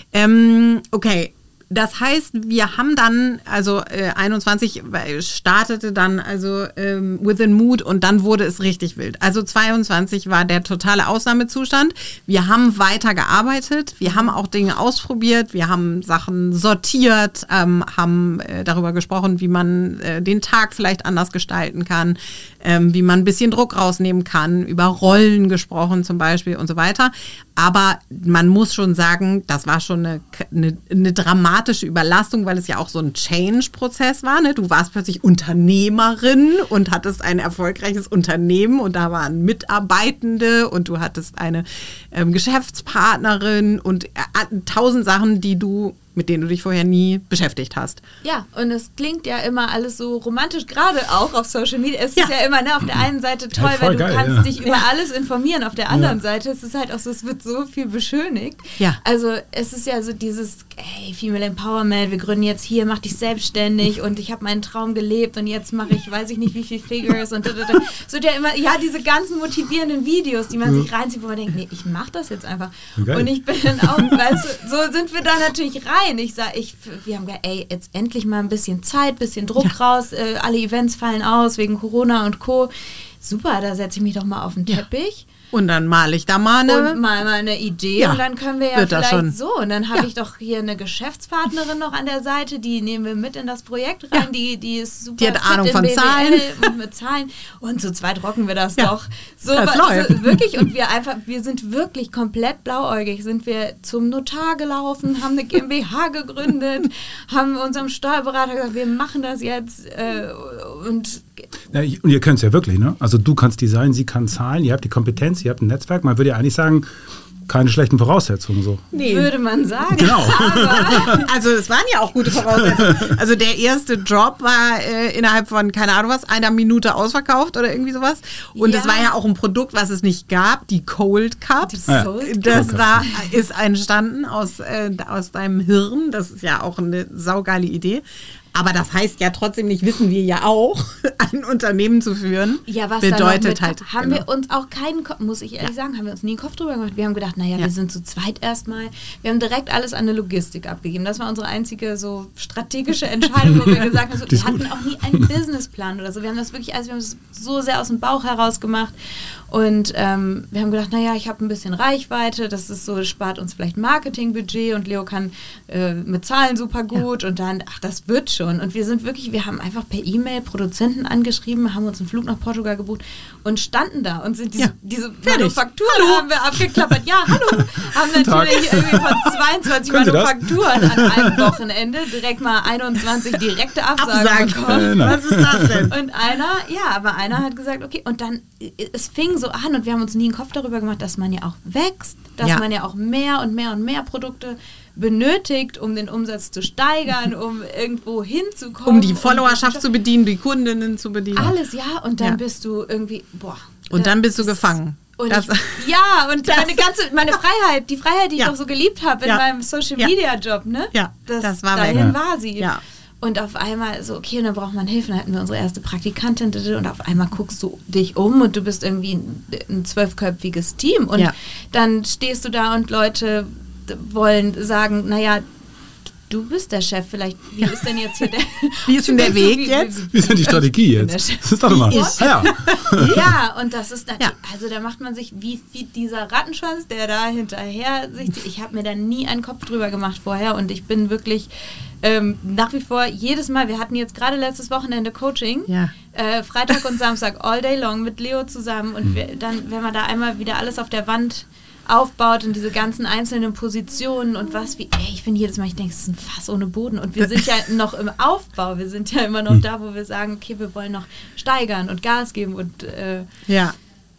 Ähm, okay. Das heißt, wir haben dann, also äh, einundzwanzig startete dann also ähm, Within Mood und dann wurde es richtig wild. Also zweiundzwanzig war der totale Ausnahmezustand. Wir haben weiter gearbeitet, wir haben auch Dinge ausprobiert, wir haben Sachen sortiert, ähm, haben äh, darüber gesprochen, wie man äh, den Tag vielleicht anders gestalten kann, ähm, wie man ein bisschen Druck rausnehmen kann, über Rollen gesprochen zum Beispiel und so weiter. Aber man muss schon sagen, das war schon eine, eine, eine dramatische Überlastung, weil es ja auch so ein Change-Prozess war. Ne? Du warst plötzlich Unternehmerin und hattest ein erfolgreiches Unternehmen und da waren Mitarbeitende und du hattest eine ähm, Geschäftspartnerin und äh, tausend Sachen, die du mit denen du dich vorher nie beschäftigt hast. Ja, und es klingt ja immer alles so romantisch, gerade auch auf Social Media. Es ja. ist ja immer ne, auf der einen Seite toll, ja, weil du geil, kannst ja. dich über ja. alles informieren. Auf der anderen ja. Seite ist es halt auch so, es wird so viel beschönigt. Ja. Also es ist ja so dieses, hey, Female Empowerment, wir gründen jetzt hier, mach dich selbstständig und ich habe meinen Traum gelebt und jetzt mache ich, weiß ich nicht, wie viel Figures und da, da, da. So ja immer, ja, diese ganzen motivierenden Videos, die man ja. sich reinzieht, wo man denkt, nee, ich mach das jetzt einfach. Geil. Und ich bin dann auch, weißt du, so sind wir da natürlich rein. Ich sage, ich wir haben gesagt, ey, jetzt endlich mal ein bisschen Zeit, bisschen Druck ja. raus, äh, alle Events fallen aus wegen Corona und Co. Super, da setze ich mich doch mal auf den Teppich. Und dann male ich da mal eine... Und mal, mal eine Idee Ja, und dann können wir ja wird das vielleicht schon. so. Und dann habe Ja. ich doch hier eine Geschäftspartnerin noch an der Seite, die nehmen wir mit in das Projekt rein, Ja. die, die ist super Die hat fit Ahnung in von B W L Zahlen. und mit Zahlen. Und zu zweit rocken wir das Ja. doch. So, Das wa- läuft. so wirklich. Und wir einfach, wir sind wirklich komplett blauäugig. Sind wir zum Notar gelaufen, haben eine GmbH gegründet, haben unserem Steuerberater gesagt, wir machen das jetzt. Äh, und Ja, ich- und ihr könnt es ja wirklich, ne? Also du kannst Design, sie kann Zahlen, ihr habt die Kompetenz, ihr habt ein Netzwerk. Man würde ja eigentlich sagen, keine schlechten Voraussetzungen so. Nee. würde man sagen. Genau. Also es waren ja auch gute Voraussetzungen. Also der erste Job war äh, innerhalb von, keine Ahnung was, einer Minute ausverkauft oder irgendwie sowas. Und Ja. es war ja auch ein Produkt, was es nicht gab, die Cold Cups. Die Ja. Cold Das Cups. war, ist entstanden aus, äh, aus deinem Hirn. Das ist ja auch eine saugeile Idee. Aber das heißt ja trotzdem nicht, wissen wir ja auch, ein Unternehmen zu führen. Ja, was da noch bedeutet mit, halt. haben genau. wir uns auch keinen Kopf, muss ich ehrlich sagen, haben wir uns nie einen Kopf drüber gemacht. Wir haben gedacht, naja, Ja. wir sind zu zweit erstmal. Wir haben direkt alles an eine Logistik abgegeben. Das war unsere einzige so strategische Entscheidung, wo wir gesagt haben, so, Die wir ist gut. hatten auch nie einen Businessplan oder so. Wir haben das wirklich, also wir haben es so sehr aus dem Bauch heraus gemacht. Und ähm, wir haben gedacht, naja, ich habe ein bisschen Reichweite, das ist so, das spart uns vielleicht Marketingbudget und Leo kann äh, mit Zahlen super gut und dann, ach, das wird schon. Und wir sind wirklich, wir haben einfach per E-Mail Produzenten angeschrieben, haben uns einen Flug nach Portugal gebucht und standen da und sind diese, Ja. diese Fertig. Manufakturen haben wir abgeklappert. Ja, hallo, haben natürlich irgendwie von zweiundzwanzig Können Sie das? Manufakturen an einem Wochenende direkt mal einundzwanzig direkte Absagen Absagen. bekommen. Genau. Was ist das denn? Und einer, ja, aber einer hat gesagt, okay, und dann, äh, es fing so an und wir haben uns nie einen Kopf darüber gemacht, dass man ja auch wächst, dass Ja. man ja auch mehr und mehr und mehr Produkte benötigt, um den Umsatz zu steigern, um irgendwo hinzukommen. Um die Followerschaft zu bedienen, die Kundinnen zu bedienen. Alles, ja, und dann Ja. bist du irgendwie, boah. Und dann bist du das- gefangen. Und Das- ich, ja, und Das- meine ganze, meine Freiheit, die Freiheit, die Ja. ich doch so geliebt habe in Ja. meinem Social Ja. Media Job, ne? Ja, das war dahin weg. war sie. Ja. Und auf einmal so, okay, und dann braucht man Hilfe. Dann hatten wir unsere erste Praktikantin und auf einmal guckst du dich um und du bist irgendwie ein, ein zwölfköpfiges Team. Und Ja. dann stehst du da und Leute wollen sagen, naja, du bist der Chef, vielleicht, wie ist denn jetzt hier der... Wie ist denn der Wie- Weg wie- jetzt? Wie ist denn die Strategie bin der jetzt? Chef. Das ist doch immer. Wie Ah, ja. Ja, und das ist natürlich, Ja. also da macht man sich, wie, wie dieser Rattenschwanz, der da hinterher sich, ich habe mir da nie einen Kopf drüber gemacht vorher und ich bin wirklich ähm, nach wie vor jedes Mal, wir hatten jetzt gerade letztes Wochenende Coaching, Ja. äh, Freitag und Samstag, all day long mit Leo zusammen und wir, dann, wenn man da einmal wieder alles auf der Wand aufbaut und diese ganzen einzelnen Positionen und was wie, ey, ich bin jedes Mal, ich denke, es ist ein Fass ohne Boden und wir sind ja noch im Aufbau, wir sind ja immer noch da, wo wir sagen, okay, wir wollen noch steigern und Gas geben und äh, Ja.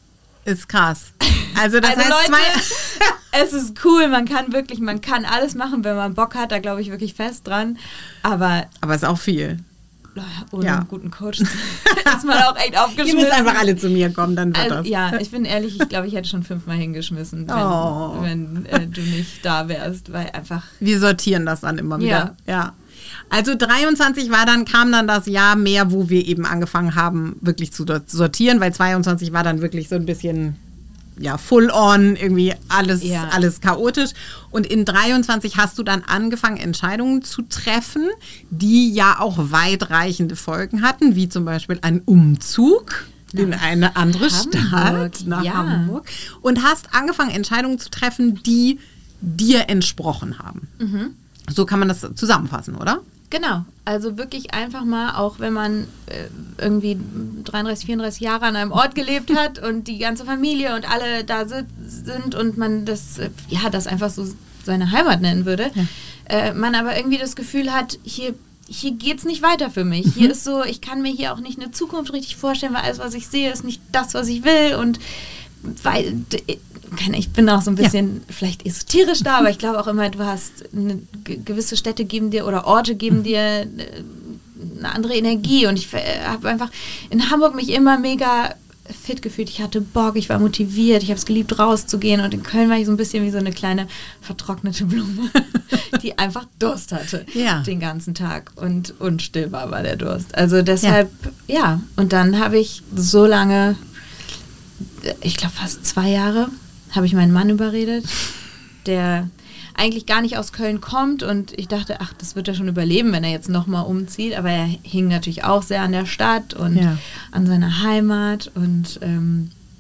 Ist krass. Also das also heißt Leute, zwei... es ist cool, man kann wirklich, man kann alles machen, wenn man Bock hat, da glaube ich wirklich fest dran, aber Aber ist auch viel. ohne Ja. einen guten Coach ist man auch echt Ihr aufgeschmissen. müsst einfach alle zu mir kommen, dann wird Also, das. ja, ich bin ehrlich, ich glaube, ich hätte schon fünfmal hingeschmissen, wenn, Oh. wenn äh, du nicht da wärst, weil einfach, Wir sortieren das dann immer wieder. Ja. Ja. Also dreiundzwanzig war dann, kam dann das Jahr mehr, wo wir eben angefangen haben, wirklich zu dort sortieren, weil zweiundzwanzig war dann wirklich so ein bisschen, ja, full on, irgendwie alles, Ja. alles chaotisch. Und in dreiundzwanzig hast du dann angefangen, Entscheidungen zu treffen, die ja auch weitreichende Folgen hatten, wie zum Beispiel ein Umzug in eine andere Hamburg, Stadt, nach ja. Hamburg. Und hast angefangen, Entscheidungen zu treffen, die dir entsprochen haben. So kann man das zusammenfassen, oder? genau, also wirklich einfach mal, auch wenn man äh, irgendwie dreiunddreißig, vierunddreißig Jahre an einem Ort gelebt hat und die ganze Familie und alle da si- sind und man das, äh, ja, das einfach so seine Heimat nennen würde, Ja. äh, man aber irgendwie das Gefühl hat, hier hier geht es nicht weiter für mich. Hier ist so, ich kann mir hier auch nicht eine Zukunft richtig vorstellen, weil alles, was ich sehe, ist nicht das, was ich will und weil d- keine, ich bin auch so ein bisschen vielleicht esoterisch da, aber ich glaube auch immer, du hast eine, ge- gewisse Städte geben dir oder Orte geben dir äh, eine andere Energie und ich äh, habe einfach in Hamburg mich immer mega fit gefühlt. Ich hatte Bock, ich war motiviert, ich habe es geliebt, rauszugehen und in Köln war ich so ein bisschen wie so eine kleine vertrocknete Blume, die einfach Durst hatte Ja. den ganzen Tag und unstillbar war der Durst. Also deshalb, ja, ja. Und dann habe ich so lange, ich glaube fast zwei Jahre, habe ich meinen Mann überredet, der eigentlich gar nicht aus Köln kommt und ich dachte, ach, das wird er schon überleben, wenn er jetzt nochmal umzieht, aber er hing natürlich auch sehr an der Stadt und Ja. an seiner Heimat und ähm,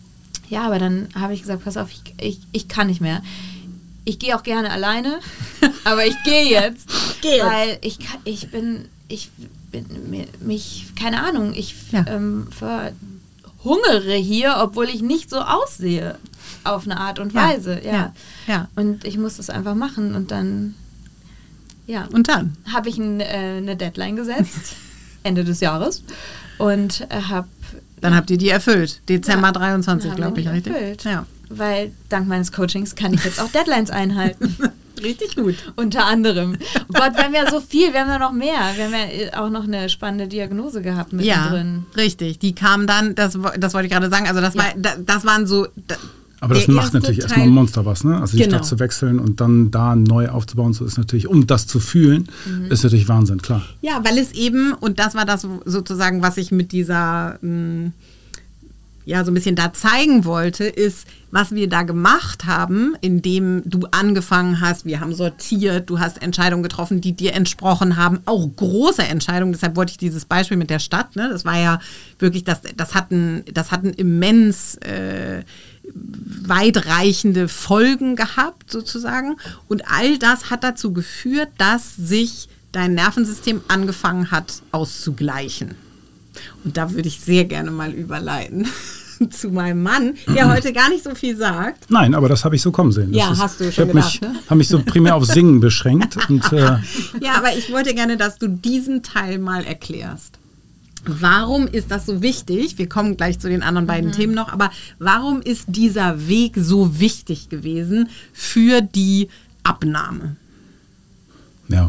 Ja, aber dann habe ich gesagt, pass auf, ich, ich, ich kann nicht mehr. Ich gehe auch gerne alleine, aber ich gehe jetzt. Geh jetzt. Weil ich, kann, ich bin, ich bin mich, keine Ahnung, ich ja. ähm, verhungere hier, obwohl ich nicht so aussehe. Auf eine Art und Weise, ja. ja. ja. Und ich muss das einfach machen und dann, ja. Und dann? Habe ich ein, äh, eine Deadline gesetzt, Ende des Jahres. Und äh, habe... Dann habt ihr die erfüllt. Dezember ja, dreiundzwanzig, glaube ich, richtig? Erfüllt. Ja. Weil dank meines Coachings kann ich jetzt auch Deadlines einhalten. Richtig gut. Unter anderem. Oh Gott, wir haben ja so viel, wir haben ja noch mehr. Wir haben ja auch noch eine spannende Diagnose gehabt mittendrin. Ja, richtig. Die kam dann, das, das wollte ich gerade sagen, also das, ja. war, das, das waren so... Das, aber das macht natürlich Teil erstmal ein Monster was, ne? Also die genau. Stadt zu wechseln und dann da neu aufzubauen, so ist natürlich, um das zu fühlen, mhm. ist natürlich Wahnsinn, klar. Ja, weil es eben, und das war das sozusagen, was ich mit dieser, mh, ja, so ein bisschen da zeigen wollte, ist, was wir da gemacht haben, indem du angefangen hast, wir haben sortiert, du hast Entscheidungen getroffen, die dir entsprochen haben, auch große Entscheidungen, deshalb wollte ich dieses Beispiel mit der Stadt, ne? Das war ja wirklich, das, das hat ein, das hat ein immens äh, weitreichende Folgen gehabt, sozusagen. Und all das hat dazu geführt, dass sich dein Nervensystem angefangen hat auszugleichen. Und da würde ich sehr gerne mal überleiten zu meinem Mann, der heute gar nicht so viel sagt. Nein, aber das habe ich so kommen sehen. Das ja, ist, hast du schon ich gedacht, mich, ne? habe mich so primär auf Singen beschränkt. Und, äh ja, aber ich wollte gerne, dass du diesen Teil mal erklärst. Warum ist das so wichtig? Wir kommen gleich zu den anderen beiden mhm. Themen noch, aber warum ist dieser Weg so wichtig gewesen für die Abnahme? Ja.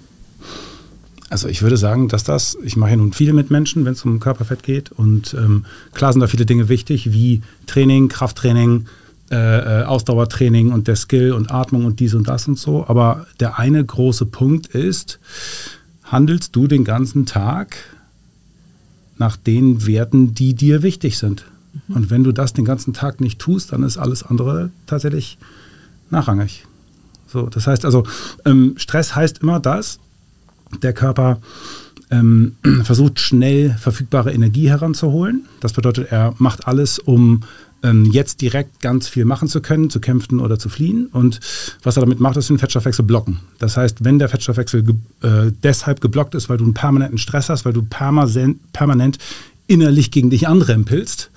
Also ich würde sagen, dass das, ich mache ja nun viel mit Menschen, wenn es um Körperfett geht und ähm, klar sind da viele Dinge wichtig, wie Training, Krafttraining, äh, Ausdauertraining und der Skill und Atmung und dies und das und so, aber der eine große Punkt ist, handelst du den ganzen Tag nach den Werten, die dir wichtig sind. Mhm. Und wenn du das den ganzen Tag nicht tust, dann ist alles andere tatsächlich nachrangig. So, das heißt also, ähm, Stress heißt immer das, der Körper ähm, versucht schnell verfügbare Energie heranzuholen. Das bedeutet, er macht alles, um ähm, jetzt direkt ganz viel machen zu können, zu kämpfen oder zu fliehen. Und was er damit macht, ist den Fettstoffwechsel blocken. Das heißt, wenn der Fettstoffwechsel ge- äh, deshalb geblockt ist, weil du einen permanenten Stress hast, weil du perma- permanent innerlich gegen dich anrempelst,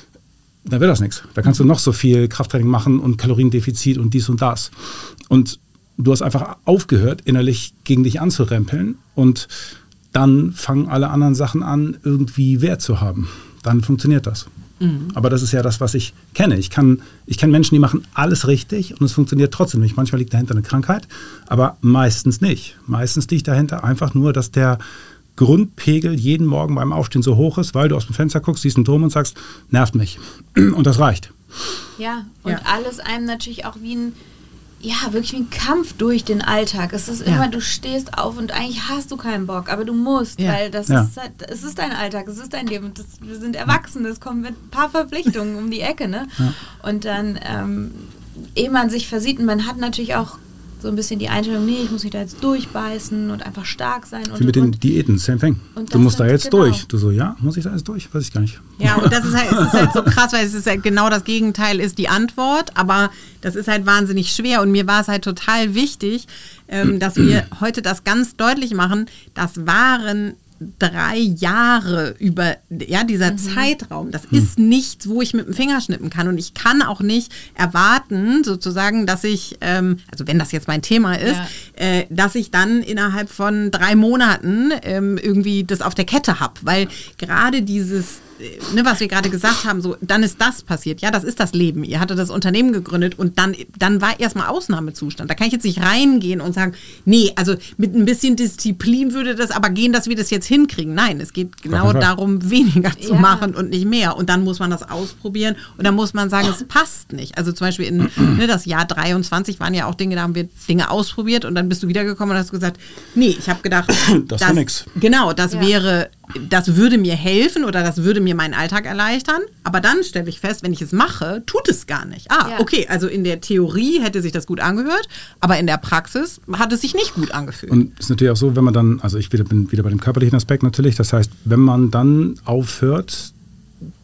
dann wird das nichts. Da kannst du noch so viel Krafttraining machen und Kaloriendefizit und dies und das. Und du hast einfach aufgehört, innerlich gegen dich anzurempeln und dann fangen alle anderen Sachen an, irgendwie Wert zu haben. Dann funktioniert das. Mhm. Aber das ist ja das, was ich kenne. Ich kann, ich kenne Menschen, die machen alles richtig und es funktioniert trotzdem nicht. Manchmal liegt dahinter eine Krankheit, aber meistens nicht. Meistens liegt dahinter einfach nur, dass der Grundpegel jeden Morgen beim Aufstehen so hoch ist, weil du aus dem Fenster guckst, siehst einen Turm und sagst, nervt mich. Und das reicht. Ja, und ja. alles einem natürlich auch wie ein Ja, wirklich wie ein Kampf durch den Alltag. Es ist immer, ja. du stehst auf und eigentlich hast du keinen Bock, aber du musst, ja. weil das ja. ist halt, es ist dein Alltag, es ist dein Leben. Das, wir sind Erwachsene, es kommen mit ein paar Verpflichtungen um die Ecke, ne? Ja. Und dann, ähm, ehe man sich versieht, und man hat natürlich auch so ein bisschen die Einstellung, nee, ich muss mich da jetzt durchbeißen und einfach stark sein. Und, Wie mit den und, Diäten, same thing. Du musst da jetzt genau. durch. Du so, ja, muss ich da jetzt durch? Weiß ich gar nicht. Ja, und das ist halt, es ist halt so krass, weil es ist halt genau das Gegenteil ist die Antwort, aber das ist halt wahnsinnig schwer und mir war es halt total wichtig, ähm, dass wir heute das ganz deutlich machen, das waren drei Jahre über, ja, dieser mhm. Zeitraum, das mhm. ist nichts, wo ich mit dem Finger schnippen kann und ich kann auch nicht erwarten, sozusagen, dass ich, ähm, also wenn das jetzt mein Thema ist, ja. äh, dass ich dann innerhalb von drei Monaten ähm, irgendwie das auf der Kette habe, weil gerade dieses Ne, was wir gerade gesagt haben, so, dann ist das passiert. Ja, das ist das Leben. Ihr hattet das Unternehmen gegründet und dann, dann war erstmal Ausnahmezustand. Da kann ich jetzt nicht reingehen und sagen, nee, also mit ein bisschen Disziplin würde das aber gehen, dass wir das jetzt hinkriegen. Nein, es geht genau darum, weniger zu ja. machen und nicht mehr. Und dann muss man das ausprobieren und dann muss man sagen, es passt nicht. Also zum Beispiel in ne, das Jahr dreiundzwanzig waren ja auch Dinge, da haben wir Dinge ausprobiert und dann bist du wiedergekommen und hast gesagt, nee, ich habe gedacht, das war nix. Genau, das ja. wäre, das würde mir helfen oder das würde mir meinen Alltag erleichtern, aber dann stelle ich fest, wenn ich es mache, tut es gar nicht. Ah, ja. okay, also in der Theorie hätte sich das gut angehört, aber in der Praxis hat es sich nicht gut angefühlt. Und es ist natürlich auch so, wenn man dann, also ich wieder, bin wieder bei dem körperlichen Aspekt natürlich, das heißt, wenn man dann aufhört,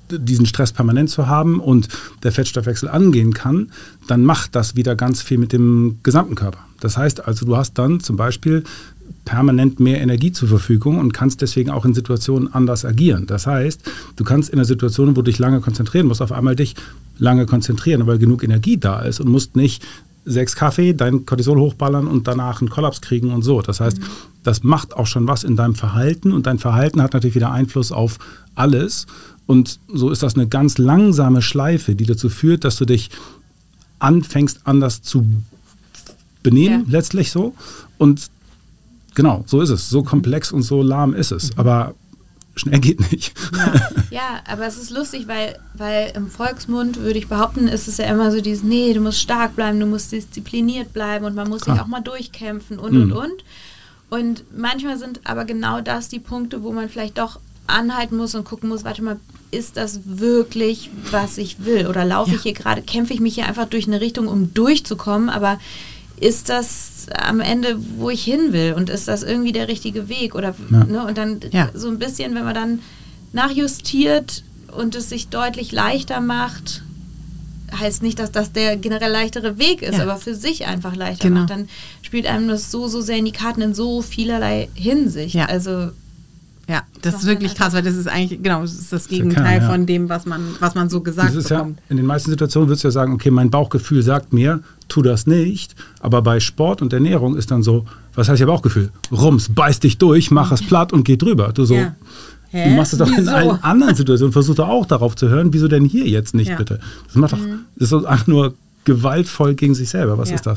diesen Stress permanent zu haben und der Fettstoffwechsel angehen kann, dann macht das wieder ganz viel mit dem gesamten Körper. Das heißt also, du hast dann zum Beispiel permanent mehr Energie zur Verfügung und kannst deswegen auch in Situationen anders agieren. Das heißt, du kannst in einer Situation, wo du dich lange konzentrieren musst, auf einmal dich lange konzentrieren, weil genug Energie da ist und musst nicht sechs Kaffee, dein Cortisol hochballern und danach einen Kollaps kriegen und so. Das heißt, mhm. das macht auch schon was in deinem Verhalten und dein Verhalten hat natürlich wieder Einfluss auf alles. Und so ist das eine ganz langsame Schleife, die dazu führt, dass du dich anfängst, anders zu benehmen, ja. letztlich so. Und genau, so ist es. So komplex und so lahm ist es. Mhm. Aber schnell geht nicht. Ja. ja, aber es ist lustig, weil, weil im Volksmund, würde ich behaupten, ist es ja immer so dieses, nee, du musst stark bleiben, du musst diszipliniert bleiben und man muss sich ah. auch mal durchkämpfen und, mhm. und, und. Und manchmal sind aber genau das die Punkte, wo man vielleicht doch anhalten muss und gucken muss, warte mal, ist das wirklich, was ich will? Oder laufe ja. ich hier gerade, kämpfe ich mich hier einfach durch eine Richtung, um durchzukommen, aber ist das am Ende, wo ich hin will? Und ist das irgendwie der richtige Weg? Oder ja. ne? Und dann ja. so ein bisschen, wenn man dann nachjustiert und es sich deutlich leichter macht, heißt nicht, dass das der generell leichtere Weg ist, ja. aber für sich einfach leichter genau. macht, dann spielt einem das so, so sehr in die Karten in so vielerlei Hinsicht. Ja. Also ja, das ist wirklich krass, weil das ist eigentlich, genau, das ist das Gegenteil kann, ja. von dem, was man, was man so gesagt das ist bekommt. Ja, in den meisten Situationen würdest du ja sagen, okay, mein Bauchgefühl sagt mir, tu das nicht, aber bei Sport und Ernährung ist dann so, was heißt ja Bauchgefühl? Rums, beiß dich durch, mach es platt und geh drüber. Du so, ja. du machst es doch wieso? In allen anderen Situationen, versuch doch auch darauf zu hören, wieso denn hier jetzt nicht, ja. bitte? Das macht doch, mhm. das ist einfach nur gewaltvoll gegen sich selber, was ja. ist das?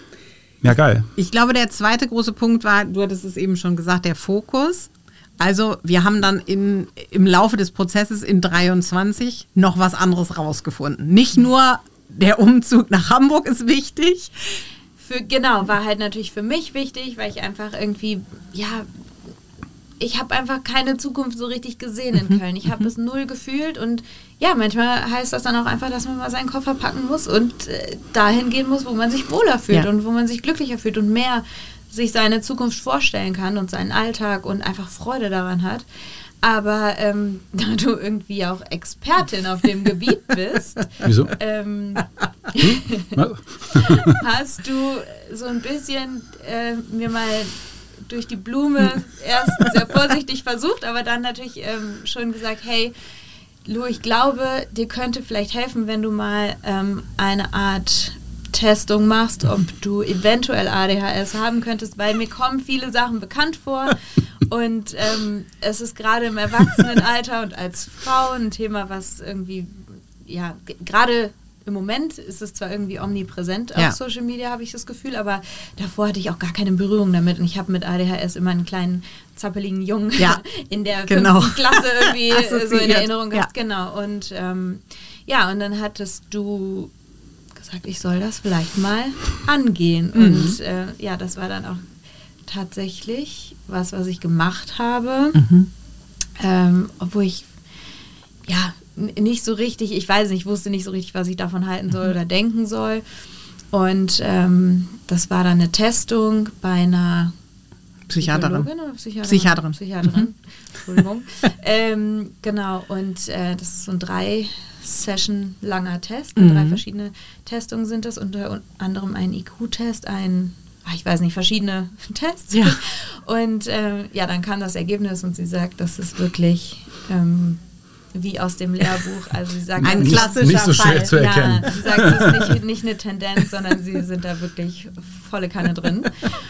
Ja, geil. Ich glaube, der zweite große Punkt war, du hattest es eben schon gesagt, der Fokus. Also wir haben dann in, im Laufe des Prozesses in dreiundzwanzig noch was anderes rausgefunden. Nicht nur der Umzug nach Hamburg ist wichtig. Für, genau, war halt natürlich für mich wichtig, weil ich einfach irgendwie, ja, ich habe einfach keine Zukunft so richtig gesehen in Köln. Ich habe es null gefühlt und ja, manchmal heißt das dann auch einfach, dass man mal seinen Koffer packen muss und äh, dahin gehen muss, wo man sich wohler fühlt ja. und wo man sich glücklicher fühlt und mehr sich seine Zukunft vorstellen kann und seinen Alltag und einfach Freude daran hat. Aber ähm, da du irgendwie auch Expertin auf dem Gebiet bist, Wieso? Ähm, hm? hast du so ein bisschen äh, mir mal durch die Blume erst sehr vorsichtig versucht, aber dann natürlich ähm, schon gesagt, hey, Lu, ich glaube, dir könnte vielleicht helfen, wenn du mal ähm, eine Art Testung machst, ob du eventuell A D H S haben könntest, weil mir kommen viele Sachen bekannt vor und ähm, es ist gerade im Erwachsenenalter und als Frau ein Thema, was irgendwie, ja, g- gerade im Moment ist es zwar irgendwie omnipräsent ja. auf Social Media, habe ich das Gefühl, aber davor hatte ich auch gar keine Berührung damit und ich habe mit A D H S immer einen kleinen zappeligen Jungen ja. in der genau. fünften Klasse irgendwie so in Erinnerung gehabt. Ja. Genau. Und ähm, ja, und dann hattest du gesagt, ich soll das vielleicht mal angehen. Mhm. Und äh, ja, das war dann auch tatsächlich was, was ich gemacht habe. Mhm. Ähm, obwohl ich ja n- nicht so richtig, ich weiß nicht, ich wusste nicht so richtig, was ich davon halten soll mhm. oder denken soll. Und ähm, das war dann eine Testung bei einer Psychiaterin. Oder Psychiaterin. Psychiaterin. Psychiaterin. Mhm. Entschuldigung. ähm, genau, und äh, das ist so ein drei Session langer Test. Mhm. Drei verschiedene Testungen sind das, unter anderem ein I Q-Test, ein, ach, ich weiß nicht, verschiedene Tests. Ja. Und äh, ja, dann kam das Ergebnis und sie sagt, das ist wirklich ähm, wie aus dem Lehrbuch. Also sie sagt, ein nicht, klassischer nicht so schwer Fall. zu erkennen. Ja, sie sagt, es ist nicht, nicht eine Tendenz, sondern sie sind da wirklich volle Kanne drin.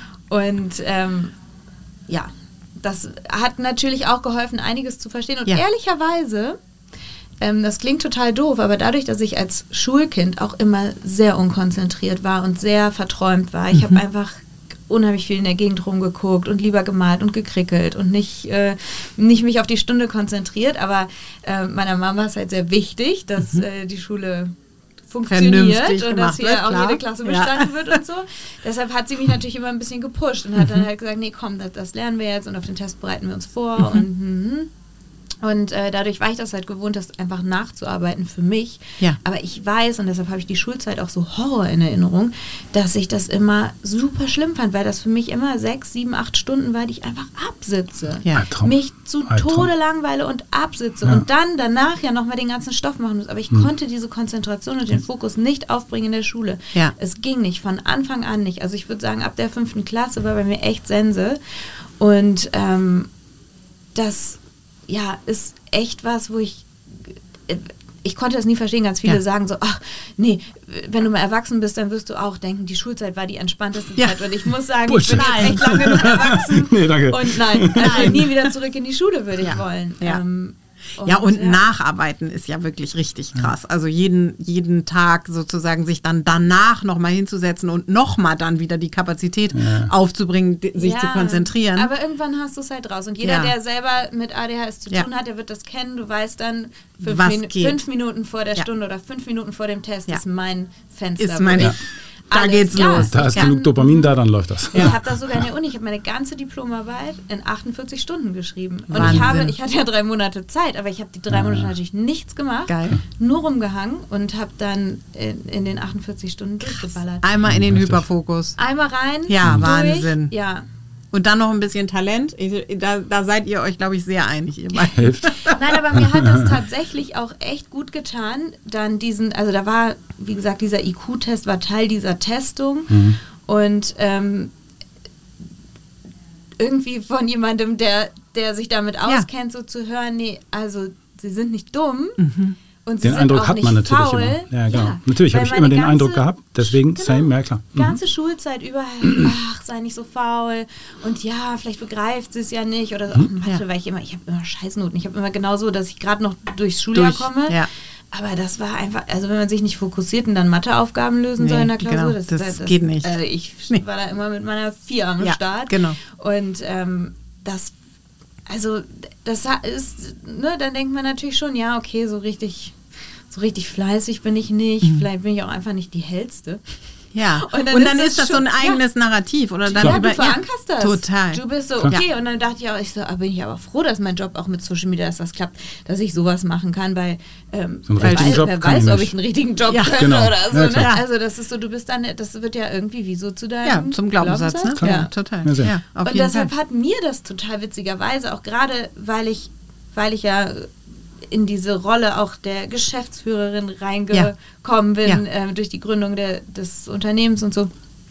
Und ähm, ja, das hat natürlich auch geholfen, einiges zu verstehen. Und ja. ehrlicherweise, ähm, das klingt total doof, aber dadurch, dass ich als Schulkind auch immer sehr unkonzentriert war und sehr verträumt war, ich mhm. habe einfach unheimlich viel in der Gegend rumgeguckt und lieber gemalt und gekrickelt und nicht, äh, nicht mich auf die Stunde konzentriert. Aber äh, meiner Mama ist halt sehr wichtig, dass mhm. äh, die Schule funktioniert vernünftig und dass hier wird, auch klar. jede Klasse bestanden ja. wird und so. Deshalb hat sie mich natürlich immer ein bisschen gepusht und hat dann halt gesagt, nee, komm, das, das lernen wir jetzt und auf den Test bereiten wir uns vor. Mhm. Und, mhm. Und äh, dadurch war ich das halt gewohnt, das einfach nachzuarbeiten für mich. Ja. Aber ich weiß, und deshalb habe ich die Schulzeit auch so Horror in Erinnerung, dass ich das immer super schlimm fand, weil das für mich immer sechs, sieben, acht Stunden war, die ich einfach absitze. Ja. Albtraum. Mich zu Albtraum. Tode langweile und absitze. Ja. Und dann danach ja nochmal den ganzen Stoff machen muss. Aber ich Hm. konnte diese Konzentration und den Fokus nicht aufbringen in der Schule. Ja. Es ging nicht, von Anfang an nicht. Also ich würde sagen, ab der fünften Klasse war bei mir echt Sense. Und ähm, das ja, ist echt was, wo ich, ich konnte das nie verstehen. Ganz viele Ja. sagen so, ach nee, wenn du mal erwachsen bist, dann wirst du auch denken, die Schulzeit war die entspannteste Ja. Zeit. Und ich muss sagen, Bullshit. ich bin jetzt echt lange genug erwachsen. Nee, danke. Und nein, also nie wieder zurück in die Schule würde ich Ja. wollen. Ja. Ähm, Ja, und ja. Nacharbeiten ist ja wirklich richtig krass. Also jeden, jeden Tag sozusagen sich dann danach nochmal hinzusetzen und nochmal dann wieder die Kapazität Ja. aufzubringen, di- sich Ja, zu konzentrieren. Aber irgendwann hast du es halt raus. Und jeder, Ja. der selber mit A D H S zu Ja. tun hat, der wird das kennen. Du weißt dann, fünf, Was Min geht. fünf Minuten vor der Ja. Stunde oder fünf Minuten vor dem Test Ja. ist mein Fenster. Ist wo mein- ich Ja. Da alles- geht's ja, los. Da ist ich genug kann- Dopamin da, dann läuft das. Ich habe das sogar in der Uni. Ich habe meine ganze Diplomarbeit in achtundvierzig Stunden geschrieben. Und Wahnsinn. ich habe, ich hatte ja drei Monate Zeit, aber ich habe die drei Monate natürlich nichts gemacht. Geil. Nur rumgehangen und habe dann in, in den achtundvierzig Stunden durchgeballert. Einmal in den Richtig. Hyperfokus. Einmal rein. Ja, durch, Wahnsinn. Ja. Und dann noch ein bisschen Talent. Ich, da, da seid ihr euch, glaube ich, sehr einig, ihr beiden. Hilft. Nein, aber mir hat das tatsächlich auch echt gut getan, dann diesen, also da war, wie gesagt, dieser I Q-Test war Teil dieser Testung Mhm. und ähm, irgendwie von jemandem, der, der sich damit Ja. auskennt, so zu hören, nee, also sie sind nicht dumm. Mhm. Und sie Den sind Eindruck auch hat nicht man natürlich faul. immer. Ja, genau. Ja, Natürlich habe weil ich meine immer den ganze- Eindruck gehabt, deswegen, Genau. same, ja klar. Mhm. Ganze Schulzeit über, ach, sei nicht so faul und ja, vielleicht begreift sie es ja nicht oder so. Mhm. Ach, Mathe Ja. war ich immer, ich habe immer Scheißnoten. Ich habe immer genauso, dass ich gerade noch durchs Schuljahr Durch, komme. ja. Aber das war einfach, also wenn man sich nicht fokussiert und dann Matheaufgaben lösen soll Nee, in der Klausur, genau, das, das geht nicht. Äh, ich Nee. war da immer mit meiner vier am Ja, Start. genau. Und ähm, das, also das ist, ne, dann denkt man natürlich schon, ja, okay, so richtig, so richtig fleißig bin ich nicht, Mhm. vielleicht bin ich auch einfach nicht die hellste. Ja, Und und dann dann, ist ist das das so ein schon- eigenes Narrativ. Oder dann Ja, über, du verankerst das. Total. Du bist so, Klar. okay. Und dann dachte ich auch, ich so, ah, bin ich aber froh, dass mein Job auch mit Social Media, dass das klappt, dass ich sowas machen kann, weil ähm, So einen wer richtigen weiß, Job wer kann weiß, ich ob nicht. ich einen richtigen Job Ja, könnte genau. oder so. Ja, Ne? klar. Also das ist so, du bist dann, das wird ja irgendwie wie so zu deinem Ja, zum Glaubenssatz, ne? Klar. Ja. Total. Ja, sehr. Ja, auf Und jeden deshalb Fall. hat mir das total witzigerweise, auch gerade weil ich, weil ich ja in diese Rolle auch der Geschäftsführerin reingekommen bin, Ja. äh, durch die Gründung der, des Unternehmens und so.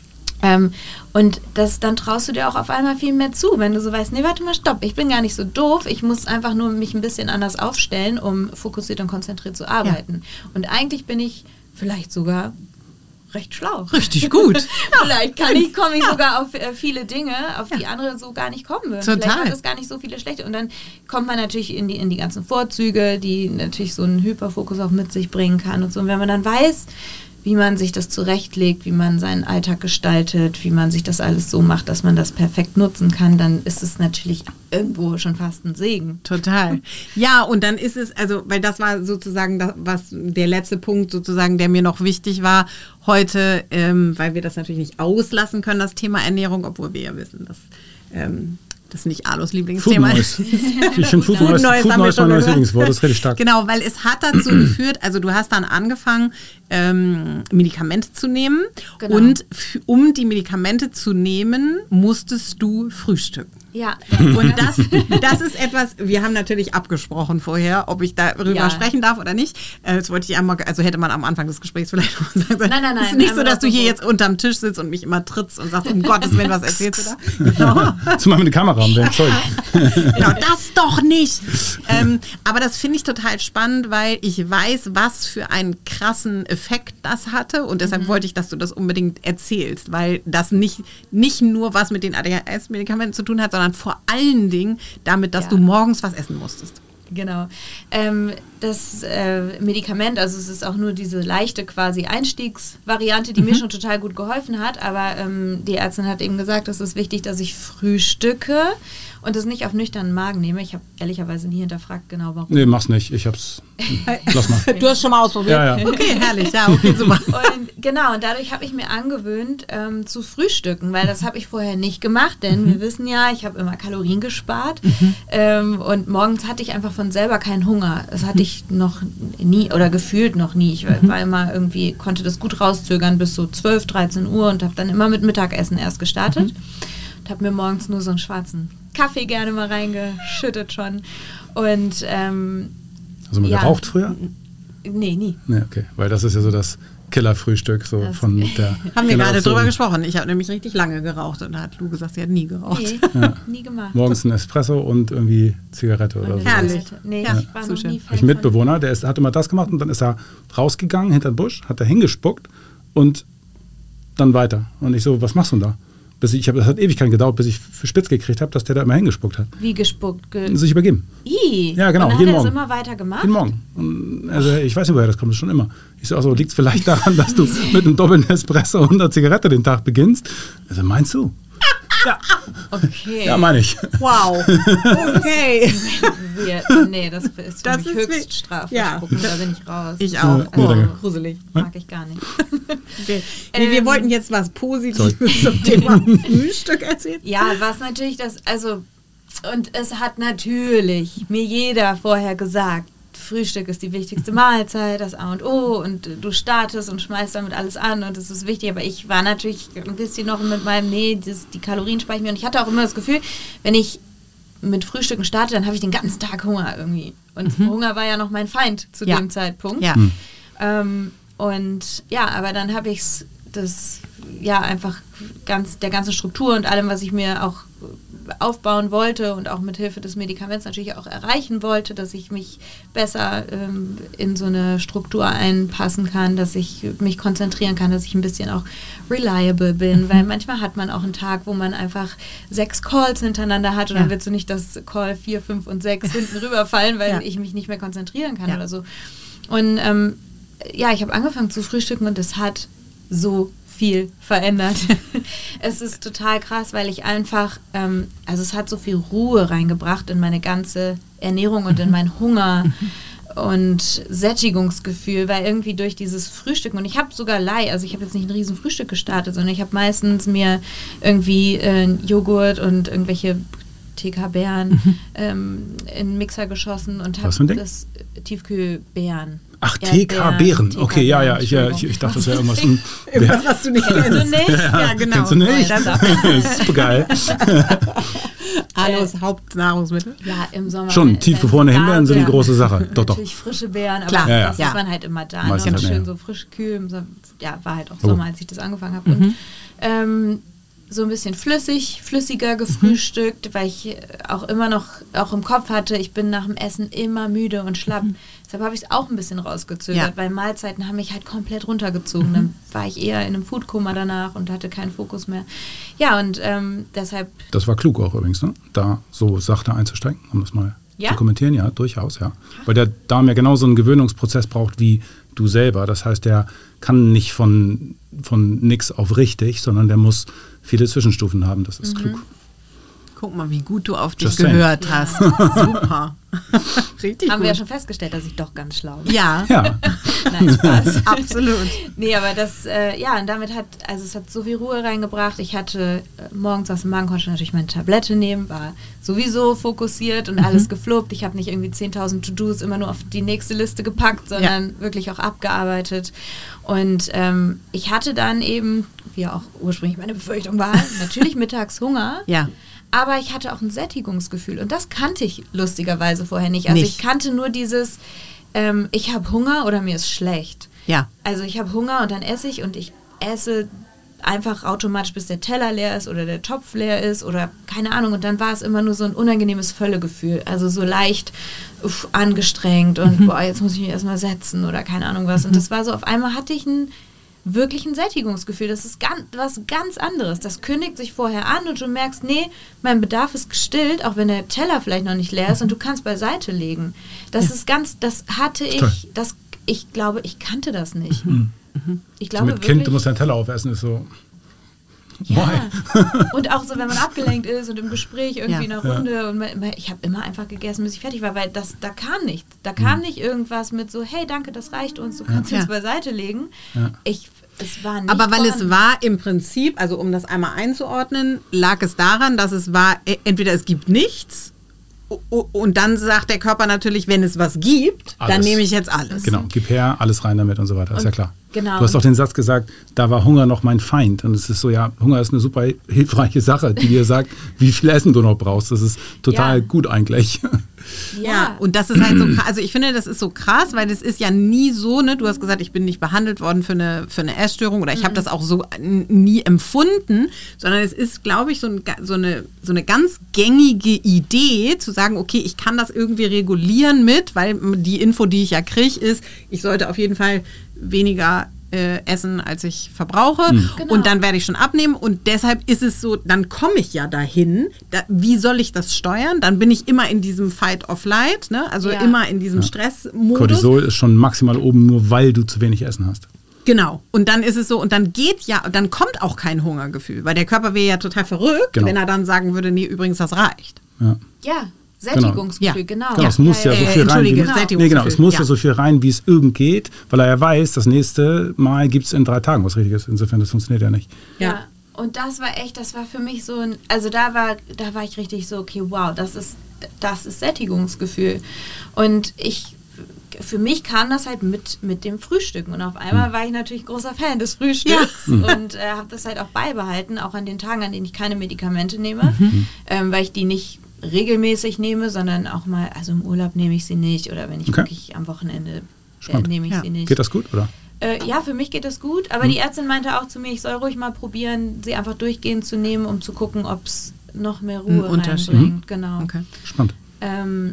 Ähm, und das, dann traust du dir auch auf einmal viel mehr zu, wenn du so weißt, nee, warte mal, stopp, ich bin gar nicht so doof, ich muss einfach nur mich ein bisschen anders aufstellen, um fokussiert und konzentriert zu arbeiten. Und eigentlich bin ich vielleicht sogar recht schlau. Richtig gut. Vielleicht kann ich, komme ich sogar auf äh, viele Dinge, auf die andere so gar nicht kommen würden. Total. Vielleicht hat es gar nicht so viele schlechte. Und dann kommt man natürlich in die, in die ganzen Vorzüge, die natürlich so einen Hyperfokus auch mit sich bringen kann und so. Und wenn man dann weiß, wie man sich das zurechtlegt, wie man seinen Alltag gestaltet, wie man sich das alles so macht, dass man das perfekt nutzen kann, dann ist es natürlich irgendwo schon fast ein Segen. Total. Ja, und dann ist es, also, weil das war sozusagen das, was der letzte Punkt sozusagen, der mir noch wichtig war heute, ähm, weil wir das natürlich nicht auslassen können, das Thema Ernährung, obwohl wir ja wissen, dass ähm, das nicht Alus Food Lieblingsthema Noise. Ich finde Food Food Noise, Noise Food haben wir Noise schon mein neues gehört. Lieblingswort, das ist richtig stark. Genau, weil es hat dazu geführt, also du hast dann angefangen, ähm, Medikamente zu nehmen Genau. und f- um die Medikamente zu nehmen, musstest du frühstücken. Ja. Und das, das ist etwas, wir haben natürlich abgesprochen vorher, ob ich darüber Ja. sprechen darf oder nicht. Äh, Das wollte ich einmal, also hätte man am Anfang des Gesprächs vielleicht noch sagen sollen. Nein, nein, Es ist nein, nicht so, einmal dass du hier noch jetzt unterm Tisch sitzt und mich immer trittst und sagst, um Gottes Willen, was erzählst du da? Genau. Zumal mit der Kamera am Bild, sorry. Genau, das doch nicht. Ähm, aber das finde ich total spannend, weil ich weiß, was für einen krassen Effekt das hatte und deshalb wollte ich, dass du das unbedingt erzählst, weil das nicht, nicht nur was mit den A D H S-Medikamenten zu tun hat, sondern vor allen Dingen damit, dass Ja. du morgens was essen musstest. Genau. Ähm, das äh, Medikament, also es ist auch nur diese leichte quasi Einstiegsvariante, die mir schon total gut geholfen hat, aber ähm, die Ärztin hat eben gesagt, es ist wichtig, dass ich frühstücke und das nicht auf nüchternen Magen nehme. Ich habe ehrlicherweise nie hinterfragt, genau warum. Nee, mach's nicht. Ich hab's. Lass mal. Du hast schon mal ausprobiert? Ja, ja. Okay, herrlich. Ja, okay, super. Und genau, und dadurch habe ich mir angewöhnt, ähm, zu frühstücken, weil das habe ich vorher nicht gemacht, denn mhm. wir wissen ja, ich habe immer Kalorien gespart mhm. ähm, und morgens hatte ich einfach von selber keinen Hunger. Das hatte ich noch nie oder gefühlt noch nie. Ich war immer irgendwie, konnte das gut rauszögern bis so zwölf, dreizehn Uhr und habe dann immer mit Mittagessen erst gestartet mhm. und habe mir morgens nur so einen schwarzen Kaffee gerne mal reingeschüttet schon. Und ähm, also mal ja, geraucht früher? Nee, nie. Nee, okay, weil das ist ja so das Killerfrühstück so das von der haben wir gerade drüber gesprochen. Ich habe nämlich richtig lange geraucht und da hat Lou gesagt, sie hat nie geraucht. Nee, ja. nie gemacht. Morgens ein Espresso und irgendwie Zigarette oder so. Herrlich. Nee, ja, ich war noch nie Fan Ein Mitbewohner, der ist, hat immer das gemacht und dann ist er rausgegangen hinter den Busch, hat da hingespuckt und dann weiter. Und ich so, was machst du denn da? Bis ich, ich hab, das hat Ewigkeiten gedauert, bis ich spitz gekriegt habe, dass der da immer hingespuckt hat. Wie gespuckt? Ge Sich übergeben. I. Ja, genau. Und dann jeden hat er Morgen. das immer weiter gemacht? Jeden Morgen. Und also ich weiß nicht, woher das kommt, das schon immer. Ich so, also liegt es vielleicht daran, dass du mit einem doppelten Espresso und einer Zigarette den Tag beginnst? Also meinst du? Ja. Okay. Ja, meine ich. Wow. Okay. Wir, nee, das ist Das für mich ist Höchststrafe. ja. Da bin ich raus. Ich auch. Ja, Oh, nee, gruselig. Mag ich gar nicht. Okay. Nee, Ähm, wir wollten jetzt was Positives zum Thema Frühstück erzählen. Ja, was natürlich das, also, und es hat natürlich mir jeder vorher gesagt, Frühstück ist die wichtigste Mahlzeit, das A und O und du startest und schmeißt damit alles an und das ist wichtig, aber ich war natürlich ein bisschen noch mit meinem, nee, das, die Kalorien spare ich mir und ich hatte auch immer das Gefühl, wenn ich mit Frühstücken starte, dann habe ich den ganzen Tag Hunger irgendwie und mhm. Hunger war ja noch mein Feind zu ja. dem Zeitpunkt. Ja. Mhm. Ähm, und ja, aber dann habe ich es, das, ja, einfach ganz, der ganzen Struktur und allem, was ich mir auch aufbauen wollte und auch mit Hilfe des Medikaments natürlich auch erreichen wollte, dass ich mich besser ähm, in so eine Struktur einpassen kann, dass ich mich konzentrieren kann, dass ich ein bisschen auch reliable bin, weil manchmal hat man auch einen Tag, wo man einfach sechs Calls hintereinander hat und ja. dann wird so nicht das Call vier, fünf und sechs hinten rüberfallen, weil ja. ich mich nicht mehr konzentrieren kann ja. oder so. Und ähm, ja, ich habe angefangen zu frühstücken und es hat so viel verändert. Es ist total krass, weil ich einfach, ähm, also es hat so viel Ruhe reingebracht in meine ganze Ernährung und in meinen Hunger und Sättigungsgefühl, weil irgendwie durch dieses Frühstücken, und ich habe sogar Lei, also ich habe jetzt nicht ein riesen Frühstück gestartet, sondern ich habe meistens mir irgendwie äh, Joghurt und irgendwelche T K-Beeren mhm. ähm, in den Mixer geschossen und habe das Tiefkühlbeeren. Ach, T K-Beeren. Okay, ja, ja. Ich, ich, ich dachte, das wäre irgendwas. Ein, irgendwas, was du nicht kennst. Du nicht? Ja, ja, genau. Kennst du nicht? Super geil. Alles Hauptnahrungsmittel. Ja, im Sommer. Schon, tiefgefrorene Himbeeren sind eine große Sache. Doch, doch. Natürlich frische Beeren, aber Klar. das Ja, ja. ist Ja. man halt immer da. Meistens Und halt, schön ja. so frisch kühl. Ja, war halt auch Oh. Sommer, als ich das angefangen habe. Mhm. Und ähm, so ein bisschen flüssig, flüssiger gefrühstückt, mhm. weil ich auch immer noch, auch im Kopf hatte, ich bin nach dem Essen immer müde und schlapp. Mhm. Deshalb habe ich es auch ein bisschen rausgezögert, Ja. weil Mahlzeiten haben mich halt komplett runtergezogen. Mhm. Dann war ich eher in einem Foodkoma danach und hatte keinen Fokus mehr. Ja, und ähm, deshalb... Das war klug auch übrigens, ne? Da so sachte einzusteigen, um das mal Ja? zu kommentieren. Ja, durchaus, ja. Weil der Darm ja genauso einen Gewöhnungsprozess braucht wie du selber. Das heißt, der kann nicht von, von nix auf richtig, sondern der muss viele Zwischenstufen haben. Das ist mhm. klug. Guck mal, wie gut du auf dich Just gehört saying. hast. Super. Richtig Haben gut. wir ja schon festgestellt, dass ich doch ganz schlau bin. Ja, Ja, Nein, Spaß. absolut. Nee, aber das, äh, ja, und damit hat, also es hat so viel Ruhe reingebracht. Ich hatte äh, morgens aus dem Magen, konnte natürlich meine Tablette nehmen, war sowieso fokussiert und Mhm. alles geflopt. Ich habe nicht irgendwie zehntausend To-Dos immer nur auf die nächste Liste gepackt, sondern ja. wirklich auch abgearbeitet. Und ähm, ich hatte dann eben, wie auch ursprünglich meine Befürchtung war, natürlich mittags Hunger. Ja. Aber ich hatte auch ein Sättigungsgefühl und das kannte ich lustigerweise vorher nicht. Also Nicht. ich kannte nur dieses, ähm, ich habe Hunger oder mir ist schlecht. Ja. Also ich habe Hunger und dann esse ich und ich esse einfach automatisch, bis der Teller leer ist oder der Topf leer ist oder keine Ahnung. Und dann war es immer nur so ein unangenehmes Völlegefühl. Also so leicht uff, angestrengt und mhm. boah, jetzt muss ich mich erstmal setzen oder keine Ahnung was. Und das war so, auf einmal hatte ich ein wirklich ein Sättigungsgefühl. Das ist ganz, was ganz anderes. Das kündigt sich vorher an und du merkst, nee, mein Bedarf ist gestillt, auch wenn der Teller vielleicht noch nicht leer ist und du kannst beiseite legen. Das ja. ist ganz, das hatte ich, das, ich glaube, ich kannte das nicht. Mhm. Ich glaube so mit wirklich, Kind, du musst deinen Teller aufessen, ist so... Ja. Und auch so, wenn man abgelenkt ist und im Gespräch irgendwie ja. in einer Runde. Ja. Und man, ich habe immer einfach gegessen, bis ich fertig war, weil das, da kam nichts. Da kam mhm. nicht irgendwas mit so, hey, danke, das reicht uns, du kannst ja. jetzt beiseite legen. Ja. Ich, es war nicht Aber weil vorhanden. es war im Prinzip, also um das einmal einzuordnen, lag es daran, dass es war, entweder es gibt nichts, und dann sagt der Körper natürlich, wenn es was gibt, alles. Dann nehme ich jetzt alles. Genau, gib her, alles rein damit und so weiter, und ist ja klar. Genau. Du hast auch den Satz gesagt, da war Hunger noch mein Feind. Und es ist so, ja, Hunger ist eine super hilfreiche Sache, die dir sagt, wie viel Essen du noch brauchst. Das ist total ja. gut eigentlich. Ja. ja, und das ist halt so krass. Also ich finde, das ist so krass, weil das ist ja nie so, ne? Du hast gesagt, ich bin nicht behandelt worden für eine, für eine Essstörung oder ich mhm. habe das auch so nie empfunden, sondern es ist, glaube ich, so, ein, so, eine, so eine ganz gängige Idee, zu sagen, okay, ich kann das irgendwie regulieren mit, weil die Info, die ich ja kriege, ist, ich sollte auf jeden Fall weniger äh, essen, als ich verbrauche. Mhm. Genau. Und dann werde ich schon abnehmen. Und deshalb ist es so, dann komme ich ja dahin. Da, wie soll ich das steuern? Dann bin ich immer in diesem Fight or Flight, ne? Also ja. immer in diesem ja. Stressmodus. Cortisol ist schon maximal oben, nur weil du zu wenig Essen hast. Genau. Und dann ist es so, und dann geht ja, dann kommt auch kein Hungergefühl, weil der Körper wäre ja total verrückt, genau. wenn er dann sagen würde, nee, übrigens, das reicht. Ja. Ja. Sättigungsgefühl, genau. genau. genau. Es muss ja, ja so viel rein, wie, genau. Nee, genau, es muss ja. ja so viel rein, wie es irgend geht, weil er ja weiß, das nächste Mal gibt es in drei Tagen was Richtiges. Insofern, das funktioniert ja nicht. Ja. ja, und das war echt, das war für mich so ein, also da war, da war ich richtig so, okay, wow, das ist, das ist Sättigungsgefühl. Und ich, für mich kam das halt mit, mit dem Frühstücken. Und auf einmal hm. war ich natürlich großer Fan des Frühstücks ja. und äh, habe das halt auch beibehalten, auch an den Tagen, an denen ich keine Medikamente nehme, mhm. ähm, weil ich die nicht regelmäßig nehme, sondern auch mal, also im Urlaub nehme ich sie nicht oder wenn ich okay. wirklich am Wochenende äh, nehme ich ja. sie nicht. Geht das gut, oder? Äh, ja, für mich geht das gut, aber hm. die Ärztin meinte auch zu mir, ich soll ruhig mal probieren, sie einfach durchgehend zu nehmen, um zu gucken, ob es noch mehr Ruhe reinbringt. Mhm. Genau. Okay. Spannend. Ähm,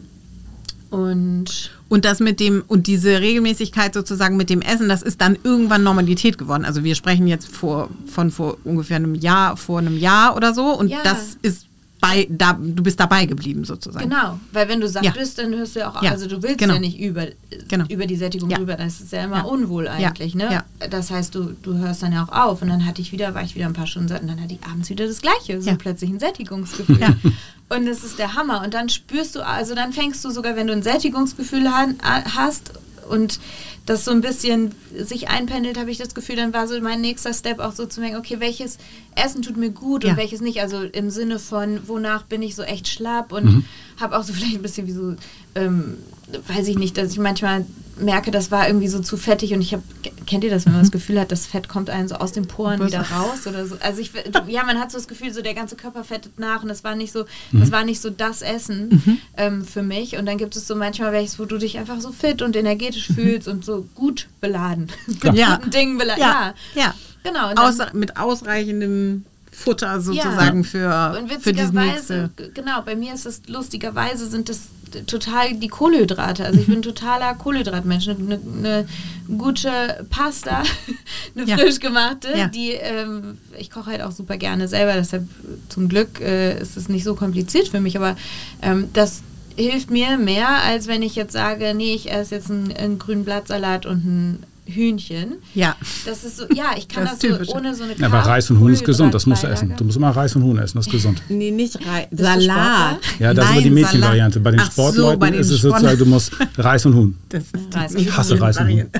und Und das mit dem, und diese Regelmäßigkeit sozusagen mit dem Essen, das ist dann irgendwann Normalität geworden. Also wir sprechen jetzt vor, von vor ungefähr einem Jahr, vor einem Jahr oder so und ja. das ist Bei, da, du bist dabei geblieben sozusagen. Genau, weil wenn du satt ja. bist, dann hörst du ja auch, ja. also du willst genau. ja nicht über, genau. über die Sättigung ja. rüber, dann ist es ja immer ja. unwohl eigentlich, ja. ne? Ja. Das heißt, du, du hörst dann ja auch auf und dann hatte ich wieder, war ich wieder ein paar Stunden satt und dann hatte ich abends wieder das Gleiche, so ja. plötzlich ein Sättigungsgefühl. Ja. Und das ist der Hammer und dann spürst du, also dann fängst du sogar, wenn du ein Sättigungsgefühl hast und das so ein bisschen sich einpendelt, habe ich das Gefühl, dann war so mein nächster Step auch so zu merken, okay, welches Essen tut mir gut und ja. welches nicht. Also im Sinne von, wonach bin ich so echt schlapp und mhm. habe auch so vielleicht ein bisschen wie so, ähm, weiß ich nicht, dass ich manchmal merke, das war irgendwie so zu fettig und ich habe, kennt ihr das, wenn man das Gefühl hat, das Fett kommt einem so aus den Poren wieder raus oder so. Also ich, ja, man hat so das Gefühl, so der ganze Körper fettet nach und das war nicht so, mhm. das war nicht so das Essen mhm. ähm, für mich. Und dann gibt es so manchmal welches, wo du dich einfach so fit und energetisch mhm. fühlst und so gut beladen. Ja. Mit guten Dingen beladen. Ja, ja. ja. Genau. Und Aus, mit ausreichendem Futter sozusagen ja. für, und für das nächste. Genau, bei mir ist es lustigerweise sind das total die Kohlenhydrate. Also ich bin ein totaler Kohlenhydratmensch. Eine, eine gute Pasta, eine ja. frisch gemachte, ja. die ähm, ich koche halt auch super gerne selber, deshalb zum Glück äh, ist es nicht so kompliziert für mich, aber ähm, das hilft mir mehr, als wenn ich jetzt sage, nee, ich esse jetzt einen, einen grünen Blattsalat und ein Hühnchen. Ja. Das ist so, ja, ich kann das, das so ohne so eine ja, aber Reis und Huhn ist gesund, das musst du essen. Du musst immer Reis und Huhn essen, das ist gesund. Nee, nicht Reis. Salat. Ja, das Nein, ist aber die Mädchenvariante. Bei den Ach Sportleuten so, bei den ist es Sport sozusagen, du musst Reis und Huhn. Das ist Reis ich hasse Reis und Huhn.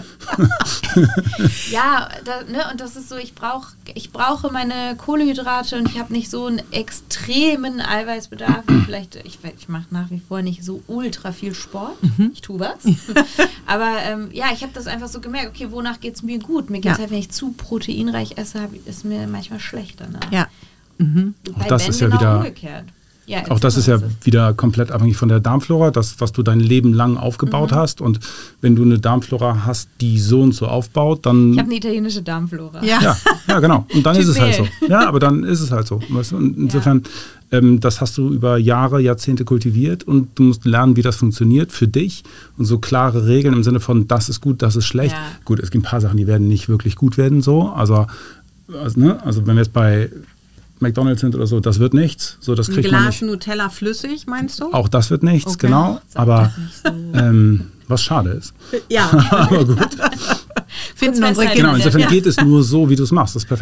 Ja, da, ne, und das ist so, ich, brauch, ich brauche meine Kohlenhydrate und ich habe nicht so einen extremen Eiweißbedarf. Vielleicht, ich, ich mache nach wie vor nicht so ultra viel Sport. Mhm. Ich tue was. Aber ähm, ja, ich habe das einfach so gemerkt, okay, wonach geht es mir gut? Mir geht es ja. halt, wenn ich zu proteinreich esse, hab, ist mir manchmal schlechter. Ne? Ja. Mhm. Auch das ben ist ja genau wieder umgekehrt. Ja, auch das ist ja wieder komplett abhängig von der Darmflora, das, was du dein Leben lang aufgebaut mhm. hast. Und wenn du eine Darmflora hast, die so und so aufbaut, dann... Ich habe eine italienische Darmflora. Ja, ja, ja genau. Und dann ist es halt so. Ja, aber dann ist es halt so. Weißt du? Und insofern, ja. ähm, das hast du über Jahre, Jahrzehnte kultiviert und du musst lernen, wie das funktioniert für dich. Und so klare Regeln im Sinne von, das ist gut, das ist schlecht. Ja. Gut, es gibt ein paar Sachen, die werden nicht wirklich gut werden so. Also, also, ne? also wenn wir jetzt bei... McDonald's sind oder so, das wird nichts. So, das kriegt Ein Glas man nicht. Nutella flüssig, meinst du? Auch das wird nichts, okay. genau. Aber so. ähm, was schade ist. Ja. Aber gut. Finden unsere Genau, insofern ja. geht es nur so, wie du es machst. Das ist perfekt. Das ist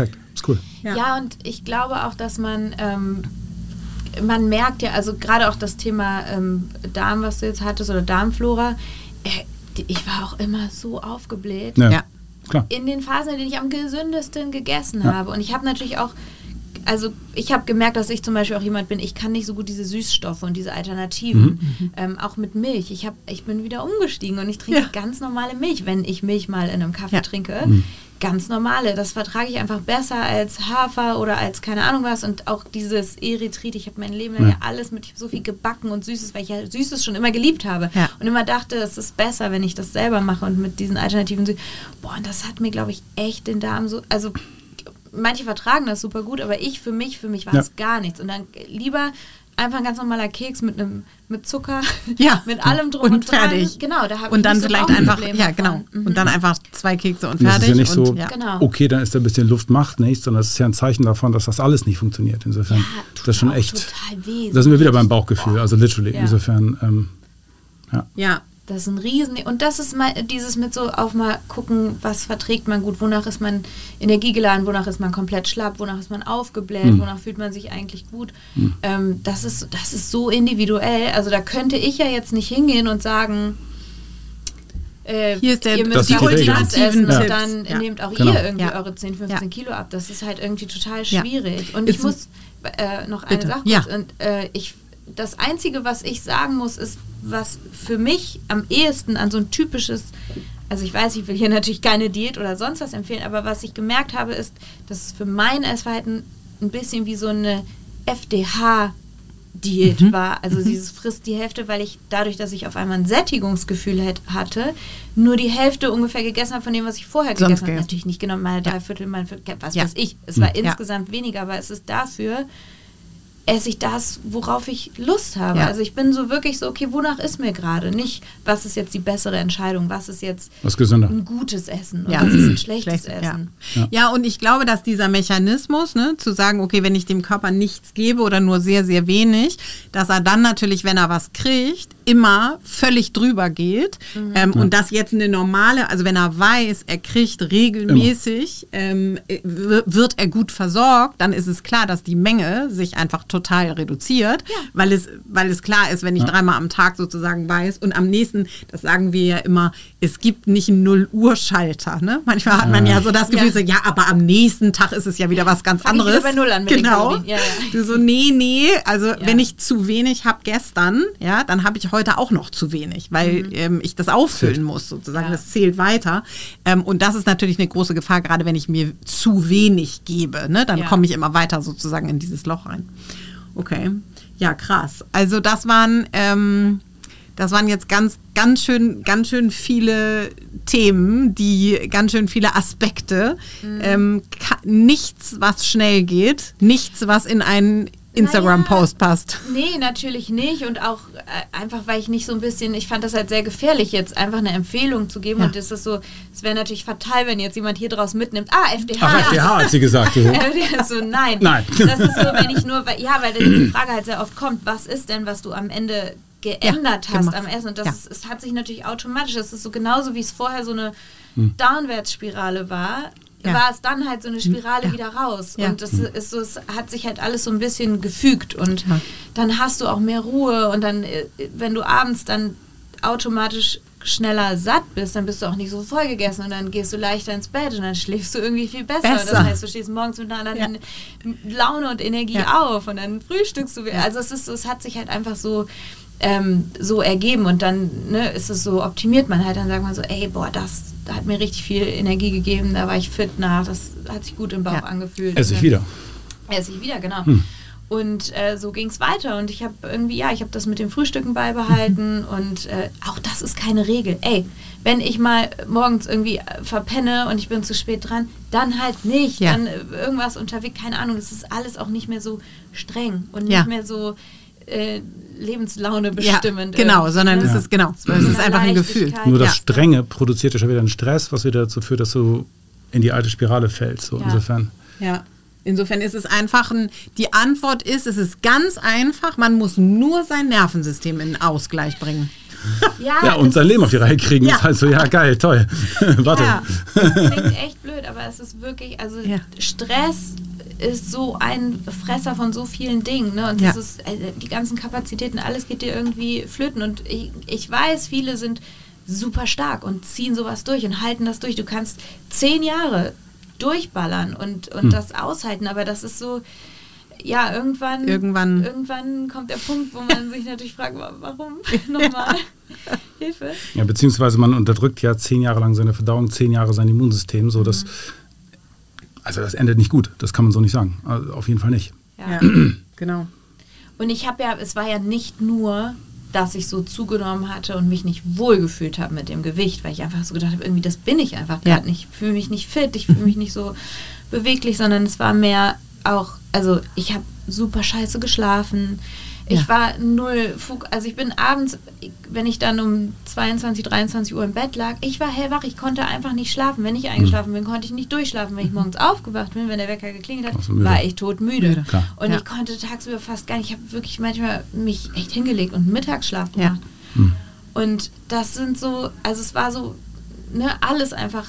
cool. Ja, ja und ich glaube auch, dass man, ähm, man merkt ja, also gerade auch das Thema ähm, Darm, was du jetzt hattest, oder Darmflora, äh, die, ich war auch immer so aufgebläht. Ja, ja. Klar. In den Phasen, in denen ich am gesündesten gegessen ja. habe. Und ich habe natürlich auch, also ich habe gemerkt, dass ich zum Beispiel auch jemand bin, ich kann nicht so gut diese Süßstoffe und diese Alternativen, mhm. ähm, auch mit Milch. Ich, hab, ich bin wieder umgestiegen und ich trinke ja. ganz normale Milch, wenn ich Milch mal in einem Kaffee ja. trinke. Mhm. Ganz normale, das vertrage ich einfach besser als Hafer oder als keine Ahnung was. Und auch dieses Erythrit, ich habe mein Leben lang ja. ja alles mit so viel gebacken und Süßes, weil ich ja Süßes schon immer geliebt habe. Ja. Und immer dachte, es ist besser, wenn ich das selber mache und mit diesen alternativen Süßen. Boah, und das hat mir, glaube ich, echt den Darm so, also manche vertragen das super gut, aber ich, für mich, für mich war es ja. gar nichts. Und dann lieber einfach ein ganz normaler Keks mit einem mit Zucker, ja. mit allem drum und, und dran. Fertig. Genau, da habe ich und dann nicht so vielleicht einfach, ja genau, mhm. und dann einfach zwei Kekse und das fertig. ist ja nicht und, so, ja. genau. okay, dann ist da ein bisschen Luft, macht nichts, sondern das ist ja ein Zeichen davon, dass das alles nicht funktioniert. Insofern, ja, das ist schon echt, total wesentlich. da sind wir wieder beim Bauchgefühl, also literally. Ja. Insofern, ähm, ja. Ja. Das ist ein Riesen... Und das ist mal dieses mit so auf mal gucken, was verträgt man gut, wonach ist man energiegeladen, wonach ist man komplett schlapp, wonach ist man aufgebläht, mhm. wonach fühlt man sich eigentlich gut. Mhm. Ähm, das ist, das ist so individuell. Also da könnte ich ja jetzt nicht hingehen und sagen, äh, hier ist der, ihr müsst die ultimativen ja. und dann ja. nehmt auch genau. ihr irgendwie ja. eure zehn, fünfzehn ja. Kilo ab. Das ist halt irgendwie total schwierig. Ja. Und ist ich muss äh, noch eine bitte. Sache ja. kurz. Und, äh, ich Das Einzige, was ich sagen muss, ist, was für mich am ehesten an so ein typisches, also ich weiß, ich will hier natürlich keine Diät oder sonst was empfehlen, aber was ich gemerkt habe, ist, dass es für mein Essverhalten ein bisschen wie so eine F D H-Diät mhm. war. Also mhm. dieses frisst die Hälfte, weil ich dadurch, dass ich auf einmal ein Sättigungsgefühl hatte, nur die Hälfte ungefähr gegessen habe von dem, was ich vorher sonst gegessen habe. Natürlich nicht genau, meine ja. drei Viertel, mein Viertel, was ja. weiß ich. Es war ja. insgesamt weniger, aber es ist dafür... esse ich das, worauf ich Lust habe. Ja. Also ich bin so wirklich so, okay, wonach ist mir gerade? Nicht, was ist jetzt die bessere Entscheidung? Was ist jetzt was gesünder? Ein gutes Essen? Und ja. was ist ein schlechtes Schlecht, Essen? Ja. Ja. ja, und ich glaube, dass dieser Mechanismus, ne, zu sagen, okay, wenn ich dem Körper nichts gebe oder nur sehr, sehr wenig, dass er dann natürlich, wenn er was kriegt, immer völlig drüber geht. Mhm. Ähm, ja. Und dass jetzt eine normale, also wenn er weiß, er kriegt regelmäßig, ähm, wird er gut versorgt, dann ist es klar, dass die Menge sich einfach total reduziert, ja. weil es, weil es klar ist, wenn ich ja. dreimal am Tag sozusagen weiß und am nächsten, das sagen wir ja immer, es gibt nicht einen null-Uhr-Schalter. Ne? Manchmal hat man ja, ja so das Gefühl, ja. so, ja, aber am nächsten Tag ist es ja wieder was ganz Fang anderes. Ich wieder bei Null an mit genau. den ja, ja. Du so, nee, nee, also ja. wenn ich zu wenig habe gestern, ja, dann habe ich heute auch noch zu wenig, weil mhm. ähm, ich das auffüllen muss, sozusagen. Ja. Das zählt weiter. Ähm, und das ist natürlich eine große Gefahr, gerade wenn ich mir zu wenig gebe. Ne? Dann ja. komme ich immer weiter sozusagen in dieses Loch rein. Okay, ja, krass. Also das waren, ähm, das waren jetzt ganz, ganz schön, ganz schön viele Themen, die ganz schön viele Aspekte. Mhm. Ähm, ka- nichts, was schnell geht, nichts, was in einen Instagram-Post naja, passt. Nee, natürlich nicht. Und auch äh, einfach, weil ich nicht so ein bisschen, ich fand das halt sehr gefährlich, jetzt einfach eine Empfehlung zu geben. Ja. Und das ist so, es wäre natürlich fatal, wenn jetzt jemand hier draus mitnimmt, ah, F D H. Ach, F D H hat sie gesagt. so, nein. Nein. Das ist so, wenn ich nur, ja, weil die Frage halt sehr oft kommt, was ist denn, was du am Ende geändert ja, hast gemacht. am Essen? Und das ja. ist, es hat sich natürlich automatisch, das ist so genauso, wie es vorher so eine hm. Downwärtsspirale war, ja. war es dann halt so eine Spirale ja. wieder raus. Ja. Und das ist so, es hat sich halt alles so ein bisschen gefügt. Und ja. dann hast du auch mehr Ruhe. Und dann, wenn du abends dann automatisch schneller satt bist, dann bist du auch nicht so voll gegessen und dann gehst du leichter ins Bett und dann schläfst du irgendwie viel besser. besser. Das heißt, du stehst morgens mit einer anderen ja. Laune und Energie ja. auf und dann frühstückst du wieder. Also es ist so, es hat sich halt einfach so ähm, so ergeben und dann ne, ist es so, optimiert man halt, dann sagt man so, ey, boah, das hat mir richtig viel Energie gegeben, da war ich fit nach, das hat sich gut im Bauch ja. angefühlt. Esse ich wieder. Esse ich wieder, genau. Hm. Und äh, so ging es weiter und ich habe irgendwie, ja, ich habe das mit dem Frühstücken beibehalten und äh, auch das ist keine Regel. Ey, wenn ich mal morgens irgendwie verpenne und ich bin zu spät dran, dann halt nicht. Ja. Dann äh, irgendwas unterwegs, keine Ahnung, das ist alles auch nicht mehr so streng und nicht ja. mehr so äh, Lebenslaune bestimmend. Ja, genau, sondern es ja. ist genau, es ist einfach ein Gefühl. Nur das ja. Strenge produziert ja schon wieder einen Stress, was wieder dazu führt, dass du in die alte Spirale fällst. So ja. insofern. Ja. Insofern ist es einfach ein, die Antwort ist, es ist ganz einfach, man muss nur sein Nervensystem in Ausgleich bringen. Ja, ja und sein Leben auf die Reihe kriegen, ja. ist halt so, ja geil, toll. Warte. Ja, das klingt echt blöd, aber es ist wirklich, also ja. Stress ist so ein Fresser von so vielen Dingen, ne? Und das ja. ist, also die ganzen Kapazitäten, alles geht dir irgendwie flöten. Und ich, ich weiß, viele sind super stark und ziehen sowas durch und halten das durch. Du kannst zehn Jahre durchballern und, und hm. das aushalten, aber das ist so, ja, irgendwann, irgendwann irgendwann kommt der Punkt, wo man sich natürlich fragt, warum nochmal Hilfe? Ja, beziehungsweise man unterdrückt ja zehn Jahre lang seine Verdauung, zehn Jahre sein Immunsystem, so dass, mhm. also das endet nicht gut, das kann man so nicht sagen, also auf jeden Fall nicht. Ja, ja genau. Und ich habe ja, es war ja nicht nur, dass ich so zugenommen hatte und mich nicht wohlgefühlt habe mit dem Gewicht, weil ich einfach so gedacht habe, irgendwie das bin ich einfach ja. gerade nicht. Ich fühle mich nicht fit, ich fühle mich nicht so beweglich, sondern es war mehr auch, also ich habe super scheiße geschlafen. Ich ja. war null, also ich bin abends, wenn ich dann um zweiundzwanzig, dreiundzwanzig Uhr im Bett lag, ich war hellwach, ich konnte einfach nicht schlafen. Wenn ich eingeschlafen bin, konnte ich nicht durchschlafen. Wenn ich morgens aufgewacht bin, wenn der Wecker geklingelt hat, so war ich todmüde. Und ja. ich konnte tagsüber fast gar nicht, ich habe wirklich manchmal mich echt hingelegt und einen Mittagsschlaf gemacht. Ja. Mhm. Und das sind so, also es war so, ne, alles einfach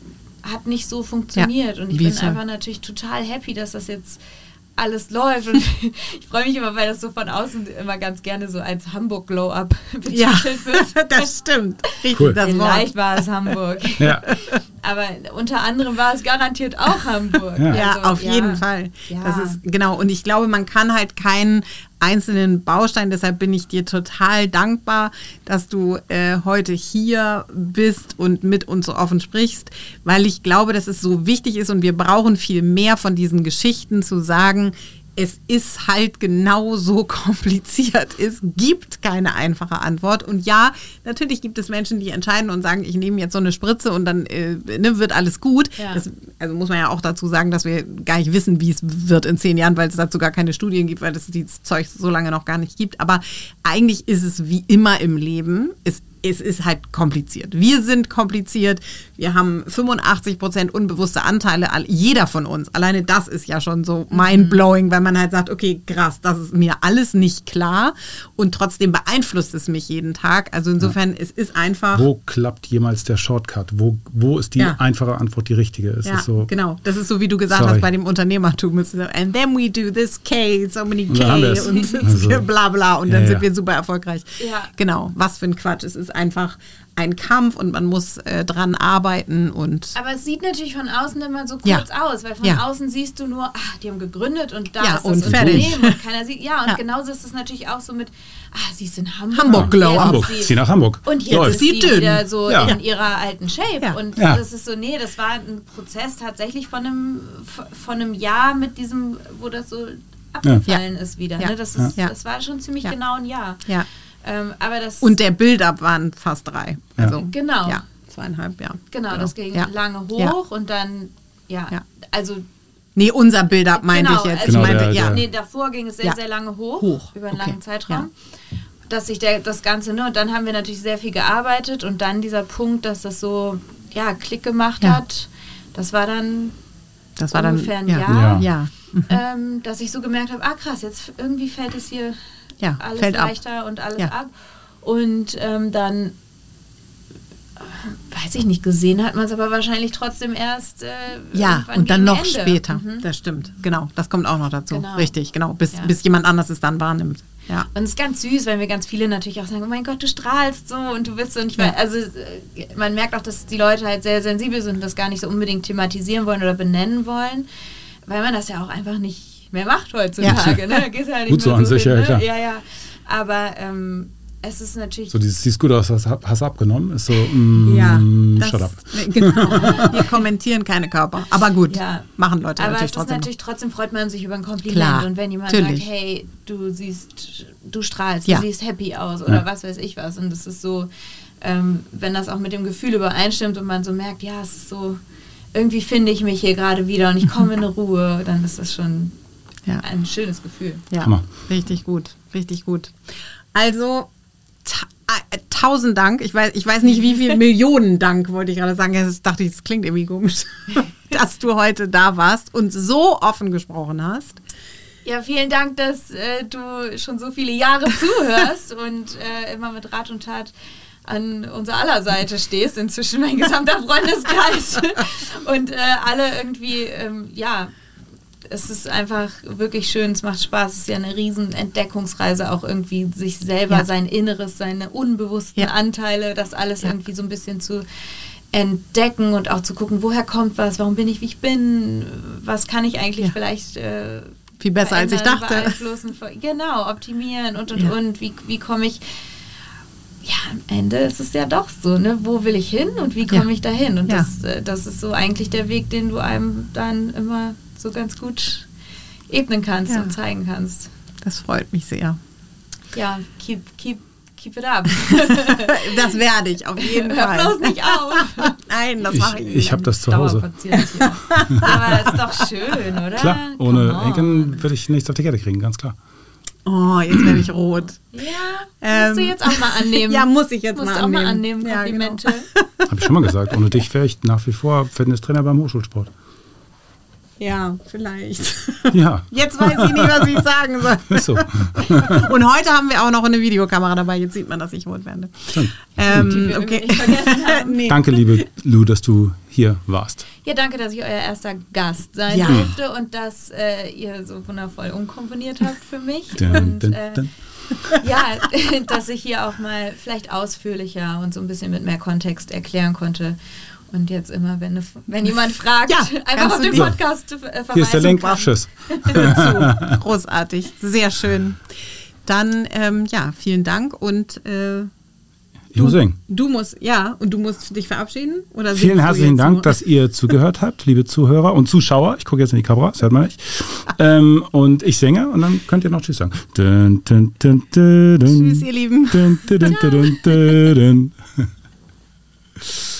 hat nicht so funktioniert. Ja. Und ich Wie bin so. einfach natürlich total happy, dass das jetzt alles läuft und ich freue mich immer, weil das so von außen immer ganz gerne so als Hamburg-Glow-Up betitelt ja, wird. Das stimmt. Richtig, cool. das Vielleicht war es Hamburg. Ja. Aber unter anderem war es garantiert auch Hamburg. Ja, ja also, auf ja. jeden Fall. Ja. Das ist, genau, und ich glaube, man kann halt keinen einzelnen Baustein, deshalb bin ich dir total dankbar, dass du äh, heute hier bist und mit uns so offen sprichst, weil ich glaube, dass es so wichtig ist und wir brauchen viel mehr von diesen Geschichten zu sagen, es ist halt genau so kompliziert. Es gibt keine einfache Antwort. Und ja, natürlich gibt es Menschen, die entscheiden und sagen, ich nehme jetzt so eine Spritze und dann äh, ne, wird alles gut. Ja. Das, also muss man ja auch dazu sagen, dass wir gar nicht wissen, wie es wird in zehn Jahren, weil es dazu gar keine Studien gibt, weil es dieses Zeug so lange noch gar nicht gibt. Aber eigentlich ist es wie immer im Leben. Es Es ist halt kompliziert. Wir sind kompliziert. Wir haben fünfundachtzig Prozent unbewusste Anteile. Jeder von uns. Alleine das ist ja schon so mindblowing, weil man halt sagt, okay, krass, das ist mir alles nicht klar. Und trotzdem beeinflusst es mich jeden Tag. Also insofern, ja. es ist einfach... Wo klappt jemals der Shortcut? Wo, wo ist die ja. einfache Antwort die richtige? Es ja, ist so, genau. Das ist so, wie du gesagt sorry. hast bei dem Unternehmertum. And then we do this K, so many und K und, und also, bla bla. Und dann ja, sind ja. wir super erfolgreich. Ja. Genau. Was für ein Quatsch. Es ist einfach ein Kampf und man muss äh, dran arbeiten. Und aber es sieht natürlich von außen immer so kurz ja. aus, weil von ja. außen siehst du nur, ach, die haben gegründet und da ja, ist das und Unternehmen und keiner sieht. Ja, und ja. genauso ist es natürlich auch so mit, ah, sie ist in Hamburg. Hamburg Glow. Hamburg, sie, zieh nach Hamburg. Und jetzt Läuft. ist sie dünn. wieder so ja. in ihrer alten Shape. Ja. Und ja. das ist so, nee, das war ein Prozess tatsächlich von einem, von einem Jahr mit diesem, wo das so abgefallen ja. ist wieder. Ja. Ne? Das, ist, ja. das war schon ziemlich ja. genau ein Jahr. ja. Ähm, aber das Und der Build-up waren fast drei. Ja. Also, Genau. Ja, zweieinhalb, ja. Genau, genau. das ging ja. lange hoch ja. und dann, ja, ja. also... Nee, unser Build-up meinte genau, ich jetzt. Also genau, ich meinte, der, ja. der. Nee, davor ging es sehr, ja. sehr lange hoch, hoch. über einen okay. langen Zeitraum. Ja. Dass sich der, das Ganze, ne, und dann haben wir natürlich sehr viel gearbeitet und dann dieser Punkt, dass das so, ja, Klick gemacht ja. hat, das war dann das war ungefähr dann, ein ja. Jahr, ja. ja. Mhm. ähm, dass ich so gemerkt habe, ah krass, jetzt irgendwie fällt es hier ja, alles fällt leichter ab. und alles ja. ab. Und ähm, dann, weiß ich nicht, gesehen hat man es aber wahrscheinlich trotzdem erst äh, ja, und dann noch Ende. später. Mhm. Das stimmt, genau. Das kommt auch noch dazu. Genau. Richtig, genau. Bis, Ja. bis jemand anders es dann wahrnimmt. Ja. Und es ist ganz süß, weil wir ganz viele natürlich auch sagen, oh mein Gott, du strahlst so und du bist so. Und ich Ja. weiß, also man merkt auch, dass die Leute halt sehr sensibel sind und das gar nicht so unbedingt thematisieren wollen oder benennen wollen, weil man das ja auch einfach nicht mehr macht heutzutage. Ja. Ne? Da geht's ja nicht Gut so mehr an sich, hin, ja, ne? klar. Ja, ja. Aber ähm, es ist natürlich... So dieses, siehst gut aus, hast, hast du abgenommen? Ist so, mm, Ja, das, shut up. Genau. Wir kommentieren keine Körper. Aber gut, Ja. machen Leute Aber natürlich es ist trotzdem. natürlich, trotzdem freut man sich über ein Kompliment. Klar, Und wenn jemand natürlich. sagt, hey, du siehst, du strahlst, Ja. du siehst happy aus oder Ja. was weiß ich was. Und das ist so, ähm, wenn das auch mit dem Gefühl übereinstimmt und man so merkt, ja, es ist so, irgendwie finde ich mich hier gerade wieder und ich komme in eine Ruhe, dann ist das schon Ja. ein schönes Gefühl. Ja, Hammer. richtig gut, richtig gut. Also ta äh, tausend Dank. Ich weiß, ich weiß nicht, wie viel Millionen Dank, wollte ich gerade sagen. Jetzt dachte ich, das klingt irgendwie komisch, dass du heute da warst und so offen gesprochen hast. Ja, vielen Dank, dass äh, du schon so viele Jahre zuhörst und äh, immer mit Rat und Tat an unser aller Seite stehst, inzwischen mein gesamter Freundeskreis und äh, alle irgendwie, ähm, ja, es ist einfach wirklich schön, es macht Spaß, es ist ja eine riesen Entdeckungsreise, auch irgendwie sich selber, ja. sein Inneres, seine unbewussten ja. Anteile, das alles ja. irgendwie so ein bisschen zu entdecken und auch zu gucken, woher kommt was, warum bin ich, wie ich bin, was kann ich eigentlich ja. vielleicht äh, viel besser als ich dachte, beeinflussen, genau, optimieren und und ja. und, wie, wie komme ich, ja, am Ende ist es ja doch so, ne, wo will ich hin und wie komme ja. ich dahin und ja. das, äh, das ist so eigentlich der Weg, den du einem dann immer so ganz gut ebnen kannst ja. und zeigen kannst. Das freut mich sehr. Ja, keep, keep, keep it up. Das werde ich auf jeden Hör Fall. Hör bloß nicht auf. Nein, das mache ich nicht. Ich habe das zu Hause. Aber das ist doch schön, oder? Klar, ohne Enkeln würde ich nichts auf die Kette kriegen, ganz klar. Oh, jetzt werde ich rot. Ja, ähm, musst du jetzt auch mal annehmen. Ja, muss ich jetzt musst mal auch annehmen. mal annehmen, Komplimente. Ja, genau. Habe ich schon mal gesagt. Ohne dich wäre ich nach wie vor Fitnesstrainer beim Hochschulsport. Ja, vielleicht. Ja. Jetzt weiß ich nicht, was ich sagen soll. Ist so. Und heute haben wir auch noch eine Videokamera dabei. Jetzt sieht man, dass ich rot werde. Ähm, okay. nee. Danke, liebe Lu, dass du hier warst. Ja, danke, dass ich euer erster Gast sein ja. durfte und dass äh, ihr so wundervoll umkomponiert habt für mich. Dun, und dun, äh, dun. ja, dass ich hier auch mal vielleicht ausführlicher und so ein bisschen mit mehr Kontext erklären konnte. Und jetzt immer, wenn, ne, wenn jemand fragt, ja, einfach auf den Podcast äh, verweisen. Hier ist der Link. Kann. Tschüss. Großartig, sehr schön. Dann, ähm, ja, vielen Dank und äh, ich muss singen. Du musst, ja, und du musst dich verabschieden? Oder vielen herzlichen Dank, nur? dass ihr zugehört habt, liebe Zuhörer und Zuschauer. Ich gucke jetzt in die Kamera, das hört man nicht. ähm, und ich singe und dann könnt ihr noch Tschüss sagen. Dun, dun, dun, dun, dun. Tschüss, ihr Lieben. Dun, dun, dun, dun, dun, dun.